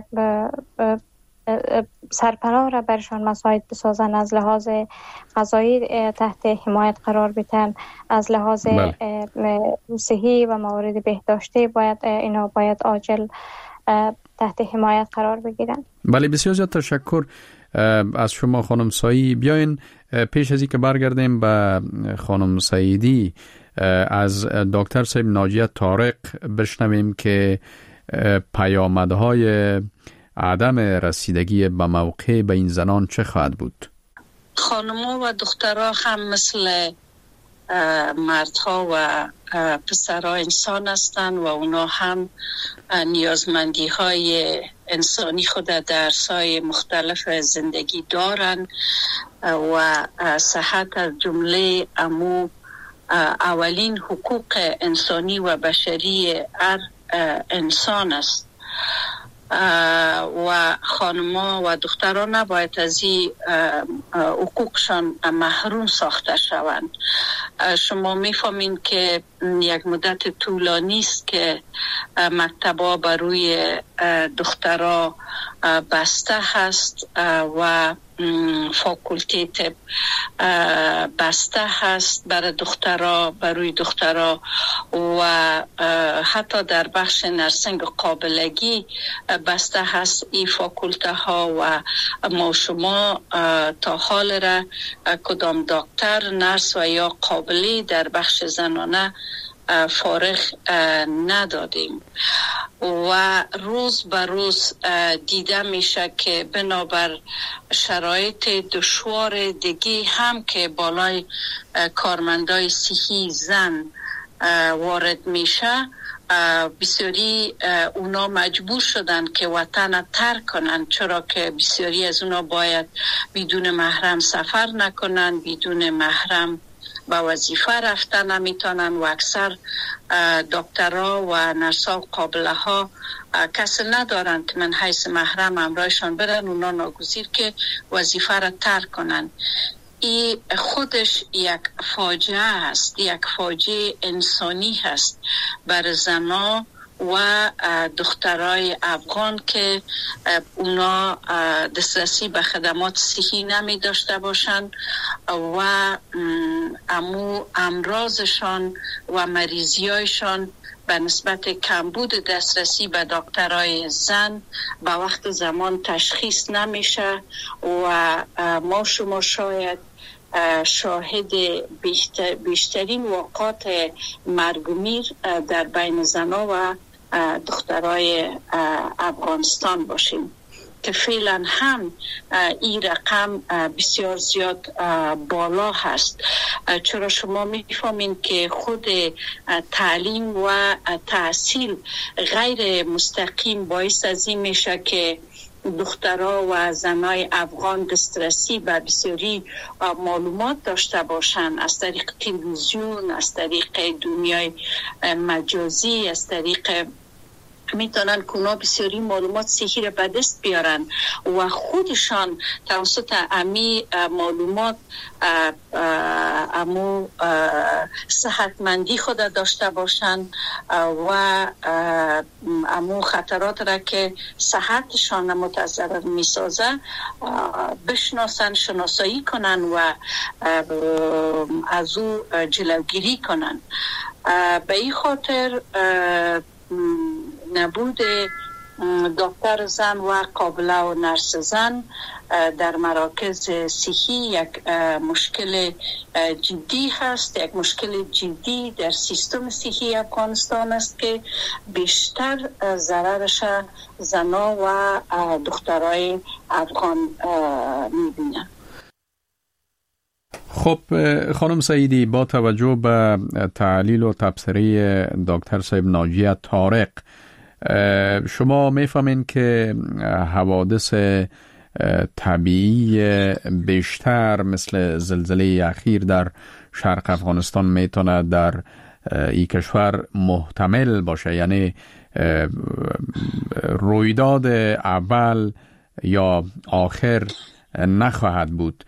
سرپناه را برشان مساعد بسازن، از لحاظ غذایی تحت حمایت قرار بدن، از لحاظ صحی و موارد بهداشتی اینا باید عاجل تحت حمایت قرار بگیرن. بله، بسیار زیاد تشکر از شما خانم سایی. بیاین پیش از این که برگردیم به خانم سعیدی از دکتر صاحب ناجیه طارق بشنویم که پیامدهای عدم رسیدگی به موقع به این زنان چه خواهد بود؟ خانم‌ها و دخترها هم مثل مردها و پسرها انسان هستند و اونا هم نیازمندی های انسانی خود در سای مختلف زندگی دارند و صحت از جمله اولین حقوق انسانی و بشری هر انسان است و خانم‌ها و دختران نباید از این حقوقشان محروم ساخته شوند. شما می‌فهمین که یک مدت طولانی است که مکتب‌ها برای دخترها بسته هست و فاکولته طب بسته هست برای دخترها و حتی در بخش نرسنگ قابلگی بسته هست این فاکولته ها و ما شما تا حال را کدام دکتر، نرس و یا قابلی در بخش زنانه فارغ ندادیم و روز به روز دیده میشه که بنابر شرایط دشوار دیگه هم که بالای کارمندای صحی زن وارد میشه، بسیاری اونا مجبور شدن که وطن ترک کنن، چرا که بسیاری از اونا باید بدون محرم سفر نکنن، بدون محرم با وظیفه رفتن نمیتونن و اکثر دکترها و نرسا و قابله ها کس ندارن که من حیث محرم همراهشان برن، اونا ناگزیر که وظیفه را ترک کنن. این خودش یک فاجعه است، یک فاجعه انسانی هست بر زنها و دخترای افغان که اونا دسترسی به خدمات صحی نمی داشته باشند و امراضشان و مریضیایشان به نسبت کمبود دسترسی به دکترای زن به وقت زمان تشخیص نمیشه و ما شما شاید شاهد بیشترین واقعات مرگ و میر در بین زنها و دخترای افغانستان باشیم که فعلا هم این رقم بسیار زیاد بالا هست، چرا شما میفهمین که خود تعلیم و تحصیل غیر مستقیم باعث از این میشه که دخترها و زنای افغان دسترسی به بسیاری معلومات داشته باشند از طریق تلویزیون، از طریق دنیای مجازی، از طریق میتونن کنا بسیاری معلومات صحی را به دست بیارن و خودشان توسط امی معلومات امو صحتمندی خود داشته باشن و امو خطرات را که صحتشان متضرر میسازه بشناسن، شناسایی کنن و از او جلوگیری کنن. به این خاطر نبود دکتر زن و قابله و نرس زن در مراکز صحی یک مشکل جدی هست، یک مشکل جدی در سیستم صحی افغانستان است که بیشتر ضررش زنها و دخترای افغان میبینن. خب خانم سعیدی، با توجه به تحلیل و تبصره دکتر صاحب ناجیه طارق، شما میفهمین که حوادث طبیعی بیشتر مثل زلزله اخیر در شرق افغانستان میتونه در این کشور محتمل باشه، یعنی رویداد اول یا آخر نخواهد بود.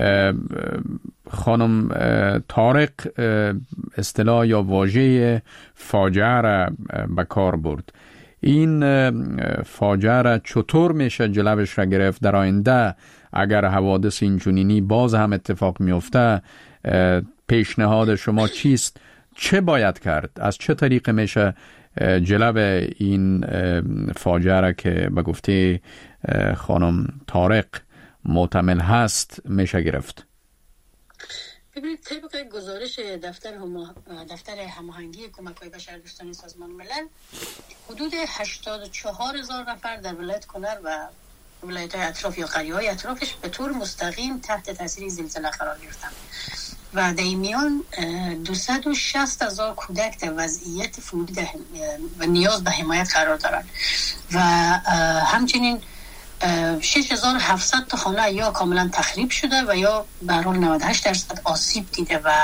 خانم طارق اصطلاح یا واژه فاجعه را به کار برد. این فاجعه را چطور میشه جلوش را گرفت در آینده اگر حوادث اینچنینی باز هم اتفاق میفته؟ پیشنهاد شما چیست؟ چه باید کرد؟ از چه طریق میشه جلو این فاجعه را که به گفته خانم طارق محتمل هست میشه گرفت؟ ببینید طبق گزارش دفتر هماهنگی کمک‌های بشردوستانه سازمان ملل، حدود 84,000 نفر در ولایت کنر و ولایت‌های اطراف یا قریه‌های اطرافش به طور مستقیم تحت تاثیر زلزله قرار گرفتند و در این میان 260,000 کودک در وضعیت فوری و نیاز به حمایت قرار دارند و همچنین 6,700 تا خانه یا کاملا تخریب شده و یا به هر حال 98% آسیب دیده و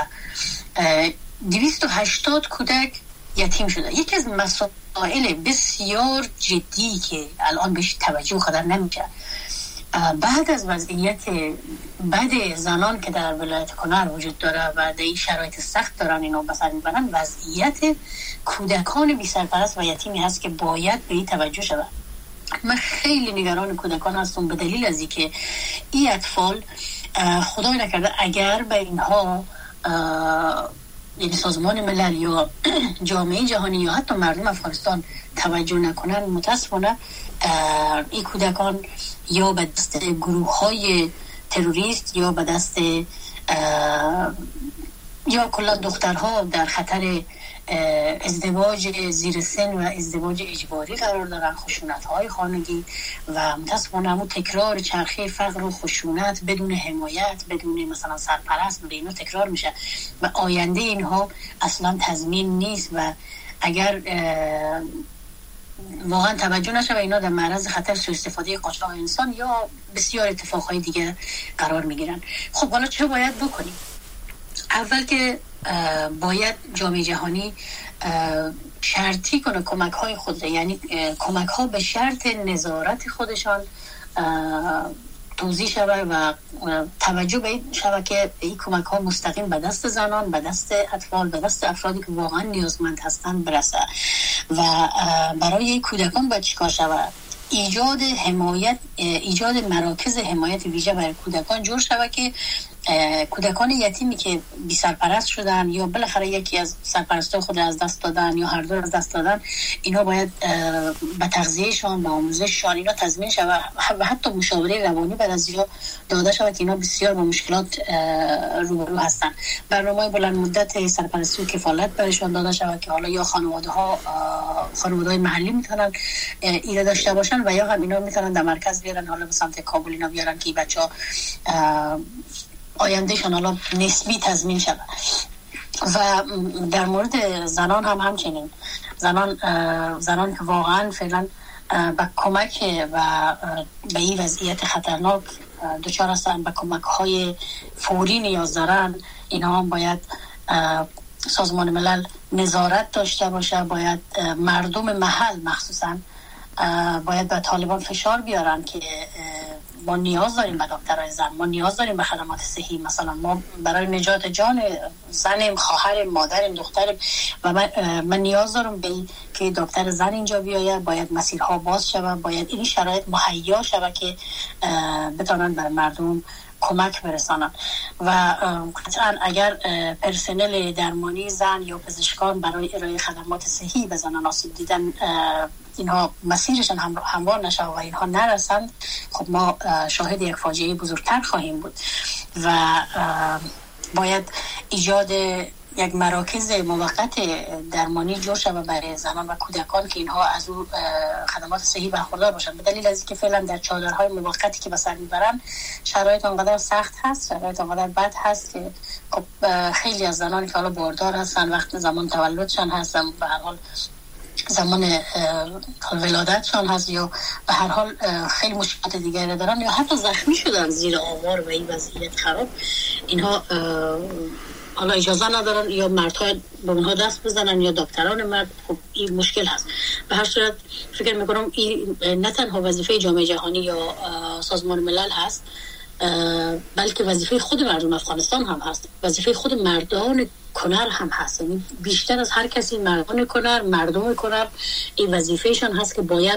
280 کودک یتیم شده. یکی از مسائل بسیار جدی که الان بهش توجه خودر نمیشه، بعد از وضعیت بد زنان که در ولایت کنر وجود داره و در این شرایط سخت دارن اینو بسر میبرن، وضعیت کودکان بی سرپرست و یتیمی هست که باید به این توجه شود. من خیلی نگران کودکان هستم به دلیل از اینکه این اطفال خدای نکرده اگر به اینها یعنی سازمان ملل یا جامعه جهانی یا حتی مردم افغانستان توجه نکنن، متاسفانه این کودکان یا به دست گروه های تروریست یا به دست یا کلا دخترها در خطر ازدواج زیر سن و ازدواج اجباری قرار دارن، خشونت‌های خانگی و متاسفانه همون تکرار چرخه فقر و خشونت بدون حمایت، بدون مثلا سرپرست به اینا تکرار میشه و آینده اینها اصلا تضمین نیست و اگر واقعا توجه نشه و اینا در معرض خطر سوء استفاده قاچاق انسان یا بسیار اتفاقهای دیگه قرار میگیرن. خب حالا چه باید بکنیم؟ اول که باید جامعه جهانی شرطی کنه کمک های خود، یعنی کمک ها به شرط نظارت خودشان توزیع شود و توجه به این شود که این کمک ها مستقیم به دست زنان، به دست اطفال، به دست افرادی که واقعا نیازمند هستند برسه و برای این کودکان باید چیکار شود؟ ایجاد حمایت، ایجاد مراکز حمایت ویژه برای کودکان جور شود که کودکان یتیمی که بی سرپرست شدن یا بالاخره یکی از سرپرستای خود از دست دادن یا هر دو از دست دادن، اینا باید به تغذیهشان، به آموزششان اینا تضمین شود و حتی مشاوره روانی بعد از اینا داده شود که اینا بسیار با مشکلات روبرو هستن. برنامه بلند مدت سرپرستی و کفالت برایشان داده شود که حالا یا خانواده‌های محلی میتونن اینا داشته باشن و یا هم اینا میتونن در مرکز بیارن، حالا به سمت کابل اینا بیارن که بچه‌ها آیندهشان حالا نسبی تضمین شود. و در مورد زنان هم همچنین، زنان که واقعا فعلا به کمک و به این وضعیت خطرناک دچار هستن، به کمک های فوری نیاز دارن، اینا هم باید سازمان ملل نظارت داشته باشه، باید مردم محل مخصوصا باید به طالبان فشار بیارن که ما نیاز داریم به دکترای زن، ما نیاز داریم به خدمات صحی، مثلا ما برای نجات جان زنم، خواهرم، مادرم، دخترم و من نیاز دارم به که دکتر زن اینجا بیاید، باید مسیرها باز شود، باید این شرایط مهیا شود که بتونن بر مردم کمک برسانن و قطعا اگر پرسنل درمانی زن یا پزشکان برای ارائه خدمات صحی به زنان آسیب دیدن اینها مسیرشان هموار نشه و اینها نرسند، خب ما شاهد یک فاجعه بزرگتر خواهیم بود و باید ایجاد یک مراکز موقت درمانی جور شود برای زنان و کودکان که اینها از اون خدمات صحی برخوردار باشند، به دلیل از اینکه فعلا در چادرهای موقتی که به سر میبرن شرایط آنقدر سخت هست، شرایط آنقدر بد هست که خب خیلی از زنانی که حالا باردار هستن وقت زمان تولدشان هست، به هر حال زمان ولادتشان هست یا به هر حال خیلی مشکلات دیگری دارن یا حتی زخمی شدن زیر آوار و این وضعیت خراب، اینها حالا اجازه ندارن یا مردها به اونها دست بزنن یا دکتران مرد. خب این مشکل هست. به هر صورت فکر میکنم این نه تنها وظیفه جامعه جهانی یا سازمان ملل هست، بلکه وظیفه خود مردم افغانستان هم هست، وظیفه خود مردان کنر هم هست. یعنی بیشتر از هر کسی مردم کنر این وظیفهشان هست که باید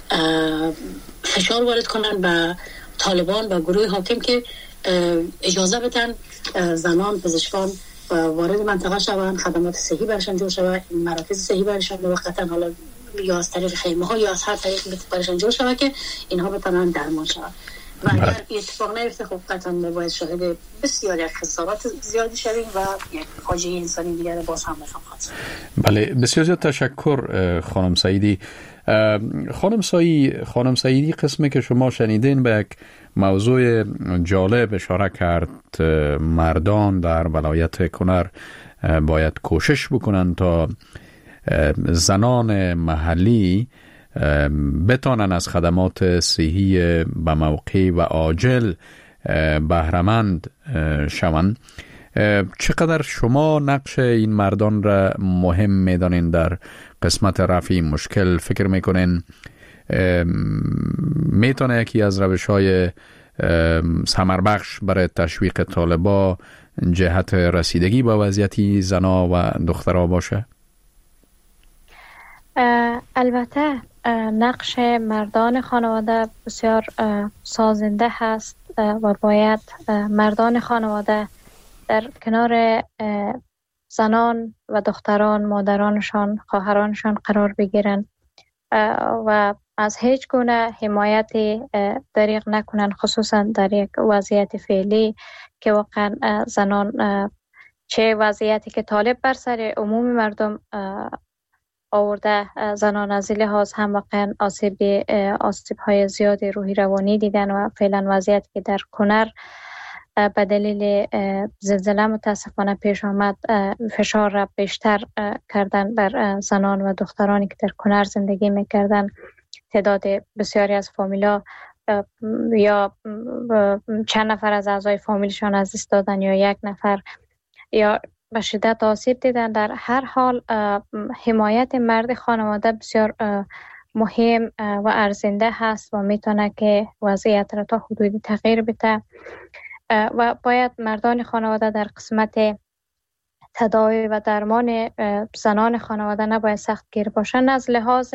فشار وارد کنن به طالبان و گروه حاکم که اجازه بدن زنان پزشکان وارد منطقه شوند، خدمات صحی برشان جور شود، مراکز صحی برشان موقتا حالا یا از طریق خیمه ها یا از هر طریق برشان جور شود که اینها بتونن درمان شود. و اگر اتفاق نیفته خب قطعا باید شاهد بسیاری از خسارات زیادی شویم و یک فاجعه انسانی دیگر باز هم نخواهیم خواست. بله، بسیار زیاد تشکر خانم سعیدی. خانم سعیدی قسمی که شما شنیدین به یک موضوع جالب اشاره کرد. مردان در ولایت کنر باید کوشش بکنن تا زنان محلی بتانن از خدمات صحی به موقع و عاجل بهره‌مند شوند. چقدر شما نقش این مردان را مهم میدانین در قسمت رفع این مشکل؟ فکر میکنین میتونه یکی از روش‌های ثمربخش برای تشویق طالبا جهت رسیدگی با وضعیت زنا و دخترها باشه؟ البته نقش مردان خانواده بسیار سازنده هست و باید مردان خانواده در کنار زنان و دختران، مادرانشان، خواهرانشان قرار بگیرن و از هیچ گونه حمایتی دریغ نکنن، خصوصا در یک وضعیت فعلی که واقعا زنان چه وضعیتی که طالب بر سر عموم مردم آورده، زنان از این لحاظ هم واقعا آسیب های زیادی روحی روانی دیدن و فعلا وضعیتی که در کنر به دلیل زلزله متاسفانه پیش آمد فشار را بیشتر کردن بر زنان و دخترانی که در کنر زندگی میکردن. تعداد بسیاری از فامیلا یا چند نفر از اعضای فامیلشان از دست دادن یا یک نفر یا به شدت آسیب دیدن. در هر حال حمایت مرد خانواده بسیار مهم و ارزنده هست و میتونه که وضعیت را تا حدودی تغییر بده و باید مردان خانواده در قسمت تداوی و درمان زنان خانواده نباید سختگیر باشند. از لحاظ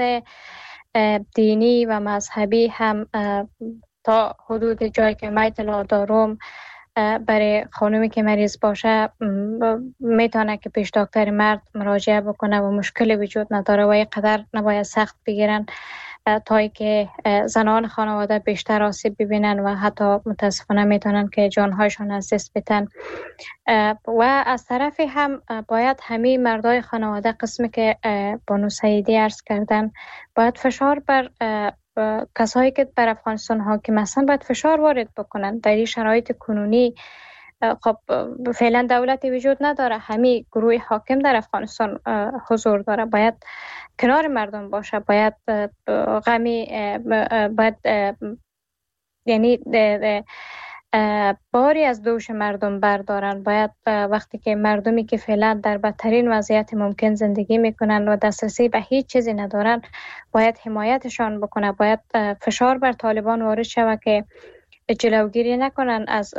دینی و مذهبی هم تا حدود جایی که من اطلاع دارم برای خانومی که مریض باشه میتونه که پیش دکتر مرد مراجعه بکنه و مشکلی وجود نداره و اینقدر نباید سخت بگیرن تا که زنان خانواده بیشتر آسیب ببینن و حتی متاسفانه میتونن که جانهایشان از دست بدن. و از طرفی هم باید همه مردای خانواده، قسمی که بانو سعیدی عرض کردن، باید فشار بر کسایی که بر افغانستان حاکم هستن باید فشار وارد بکنن. در این شرایط کنونی خب فعلا دولتی وجود نداره، همه گروه حاکم در افغانستان حضور داره، باید کنار مردم باشه، باید یعنی باری از دوش مردم بردارن. باید وقتی که مردمی که فعلا در بدترین وضعیت ممکن زندگی میکنن و دسترسی به هیچ چیزی ندارن باید حمایتشان بکنه. باید فشار بر طالبان وارد شود که جلوگیری نکنن از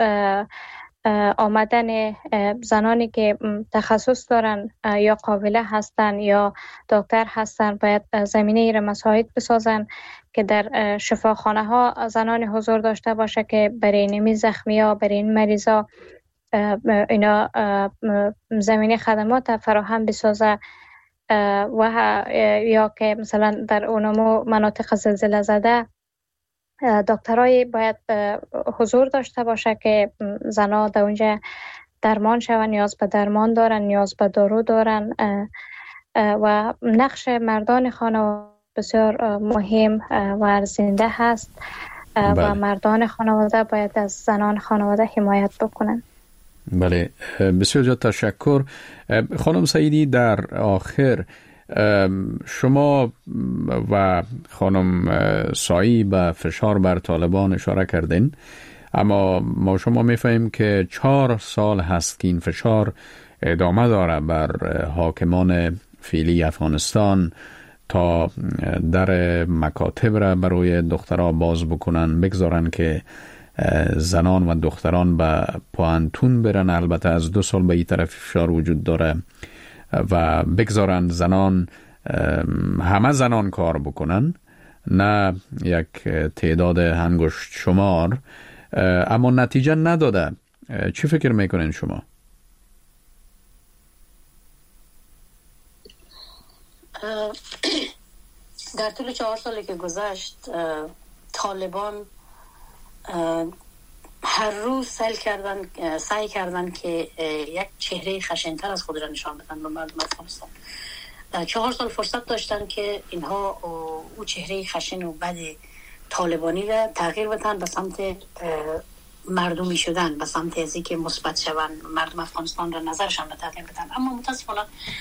آمدن زنانی که تخصص دارن یا قابله هستن یا دکتر هستن. باید زمینه ای را مساعد بسازن که در شفاخانه ها زنان حضور داشته باشه که برای نمی زخمی ها، برای این مریضا اینا زمینه خدمات فراهم بسازه و یا که مثلا در اونمو مناطق زلزله زده دکترای باید حضور داشته باشه که زنا در اونجا درمان شون، نیاز به درمان دارن، نیاز به دارو دارن و نقش مردان خانواده بسیار مهم و ارزنده هست و مردان خانواده باید از زنان خانواده حمایت بکنن. بله، بسیار زیاد تشکر. خانم سعیدی، در آخر شما و خانم سایی به فشار بر طالبان اشاره کردین، اما ما شما میفهمیم که 4 سال هست که این فشار ادامه داره بر حاکمان فعلی افغانستان تا در مکاتب را برای دخترها باز بکنن، بگذارن که زنان و دختران به پوانتون برن. البته از 2 سال به این طرف فشار وجود داره و بگذارن زنان، همه زنان کار بکنن، نه یک تعداد انگشت شمار، اما نتیجه نداده. چی فکر میکنین شما؟ در طول 4 سالی که گذشت طالبان هر روز سعی کردن که یک چهره خشن‌تر از خود را نشان بدن به مردم افغانستان. 4 سال فرصت داشتن که اینها او چهره خشن و بد طالبانی را تغییر بدن به سمت مردمی شدن، به سمت ازی که مثبت شوند، مردم افغانستان را نظرشان را تغییر بدن. اما متاسفانه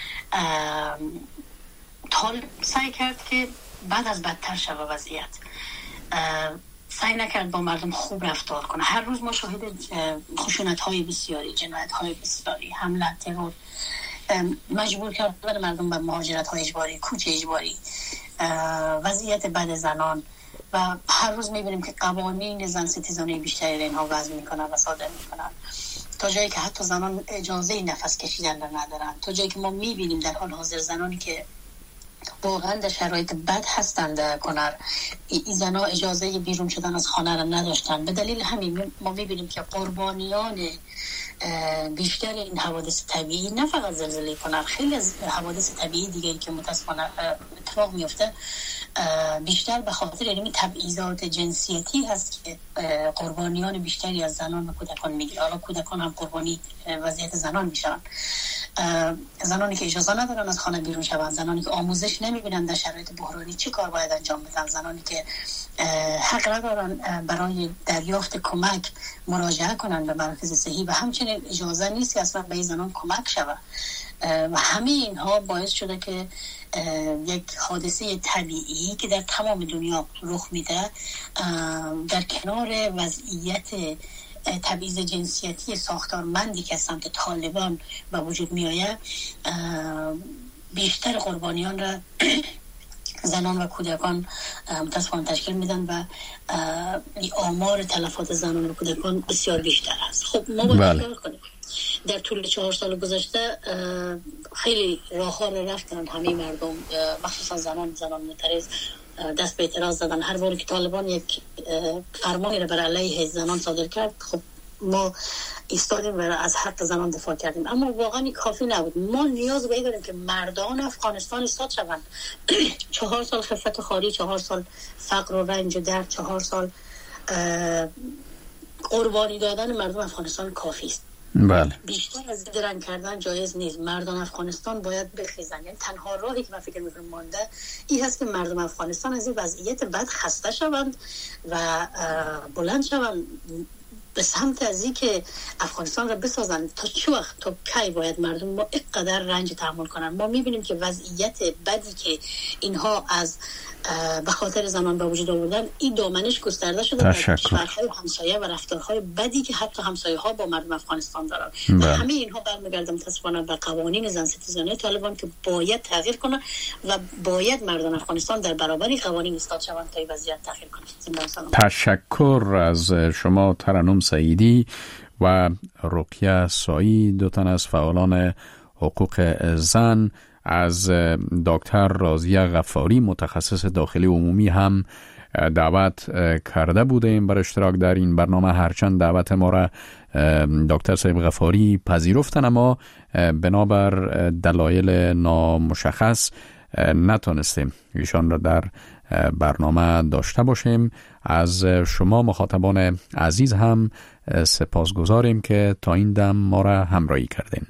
طالب سعی کرد که بعد از بدتر شود وضعیت. سعی نکرد با مردم خوب رفتار کنه. هر روز ما شاهد خشونت‌های بسیاری، جنایت‌های بسیاری، حمله، ترور، مجبور کردن مردم به مهاجرت‌های اجباری، کوچ اجباری، وضعیت بد زنان و هر روز می‌بینیم که قوانین زن ستیزانه بیشتری را اینها وضع می‌کنن و صادر می‌کنن، تا جایی که حتی زنان اجازه نفس کشیدن را ندارن، تا جایی که ما می‌بینیم در حال حاضر زنانی که واقعا در شرایط بد هستند کنار این زنها اجازه بیرون شدن از خانه را نداشتن. به دلیل همین ما می‌بینیم که قربانیان بیشتر این حوادث طبیعی، نه فقط زلزله کنار، خیلی از حوادث طبیعی دیگری که متاسفانه اتفاق میفته بیشتر به خاطر این تبعیضات جنسیتی هست که قربانیان بیشتری از زنان و کودکان میگیره. حالا کودکان هم قربانی وضعیت زنان میشن، زنانی که اجازه ندارن از خانه بیرون شوند، زنانی که آموزش نمیبینن در شرایط بحرانی چه کار باید انجام بدن، زنانی که حق ندارن برای دریافت کمک مراجعه کنن به مراکز صحی و همچنین اجازه نیست که اصلا به این زنان کمک شود. و همه اینها باعث شده که یک حادثه طبیعی که در تمام دنیا رخ میده در کنار وضعیت تبعیض جنسیتی ساختارمندی که از سمت طالبان به وجود می آید، بیشتر قربانیان را زنان و کودکان متاسفانه تشکیل میدن و آمار تلفات زنان و کودکان بسیار بیشتر است. خب ما باید کار کنیم. در طول 4 سال گذشته خیلی راه ها رو رفتن همه مردم، مخصوصا زنان معترض دست به اعتراض زدن. هر بار که طالبان یک فرمانی رو بر علیه زنان صادر کرد، خب ما ایستادیم و از حق زنان دفاع کردیم. اما واقعا کافی نبود. ما نیاز به این داریم که مردان افغانستان ایستاد شوند. 4 سال خفت خاری، 4 سال فقر و رنج و درد، 4 سال قربانی دادن مردم افغانستان کافی است. بله. بیشتر از درنگ کردن جایز نیست. مردم افغانستان باید بخیزن. یعنی تنها راهی که من فکر می‌کنم مانده این هست که مردم افغانستان از این وضعیت بد خسته شوند و بلند شوند به سمت از این که افغانستان را بسازن. تا چه وقت، تا کی باید مردم ما اینقدر رنج تحمل کنن؟ ما می‌بینیم که وضعیت بدی که اینها از به خاطر زمان به وجود آوردن، این دامنش گسترده شده در کشورهای همسایه و رفتارهای بدی که حتی همسایه‌ها با مردم افغانستان دارن. و همه اینها برمیگرده متاسفانه به قوانین زن ستیزانه طالبان که باید تغییر کنه و باید مردم افغانستان در برابر قوانین ایستاد شوند تا این وضعیت تغییر کنه. تشکر از شما ترنم سعیدی و رقیه سایی، 2 تن از فعالان حقوق زن. از دکتر راضیه غفاری متخصص داخلی عمومی هم دعوت کرده بودیم بر اشتراک در این برنامه. هرچند دعوت ما را دکتر صاحب غفاری پذیرفتن، اما بنابر دلایل نامشخص نتونستیم ایشان را در برنامه داشته باشیم. از شما مخاطبان عزیز هم سپاسگزاریم که تا این دم ما را همراهی کردین.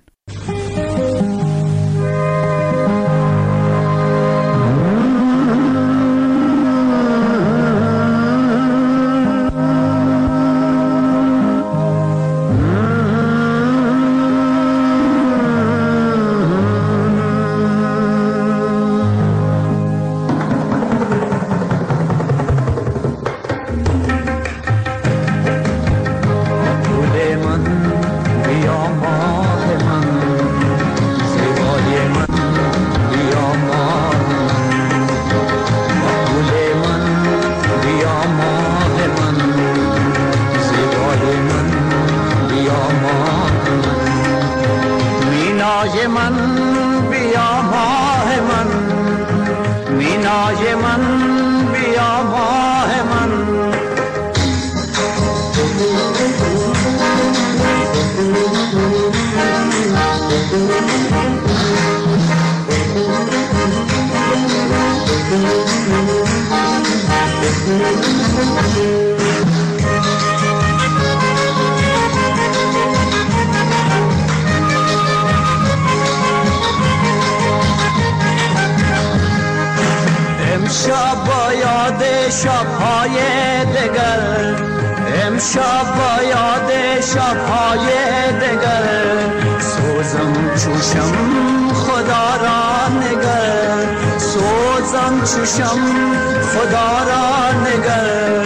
شب با یاد شب‌های دگر، سوزم چوشم خدا را نگر، سوزم چوشم خدا را نگر.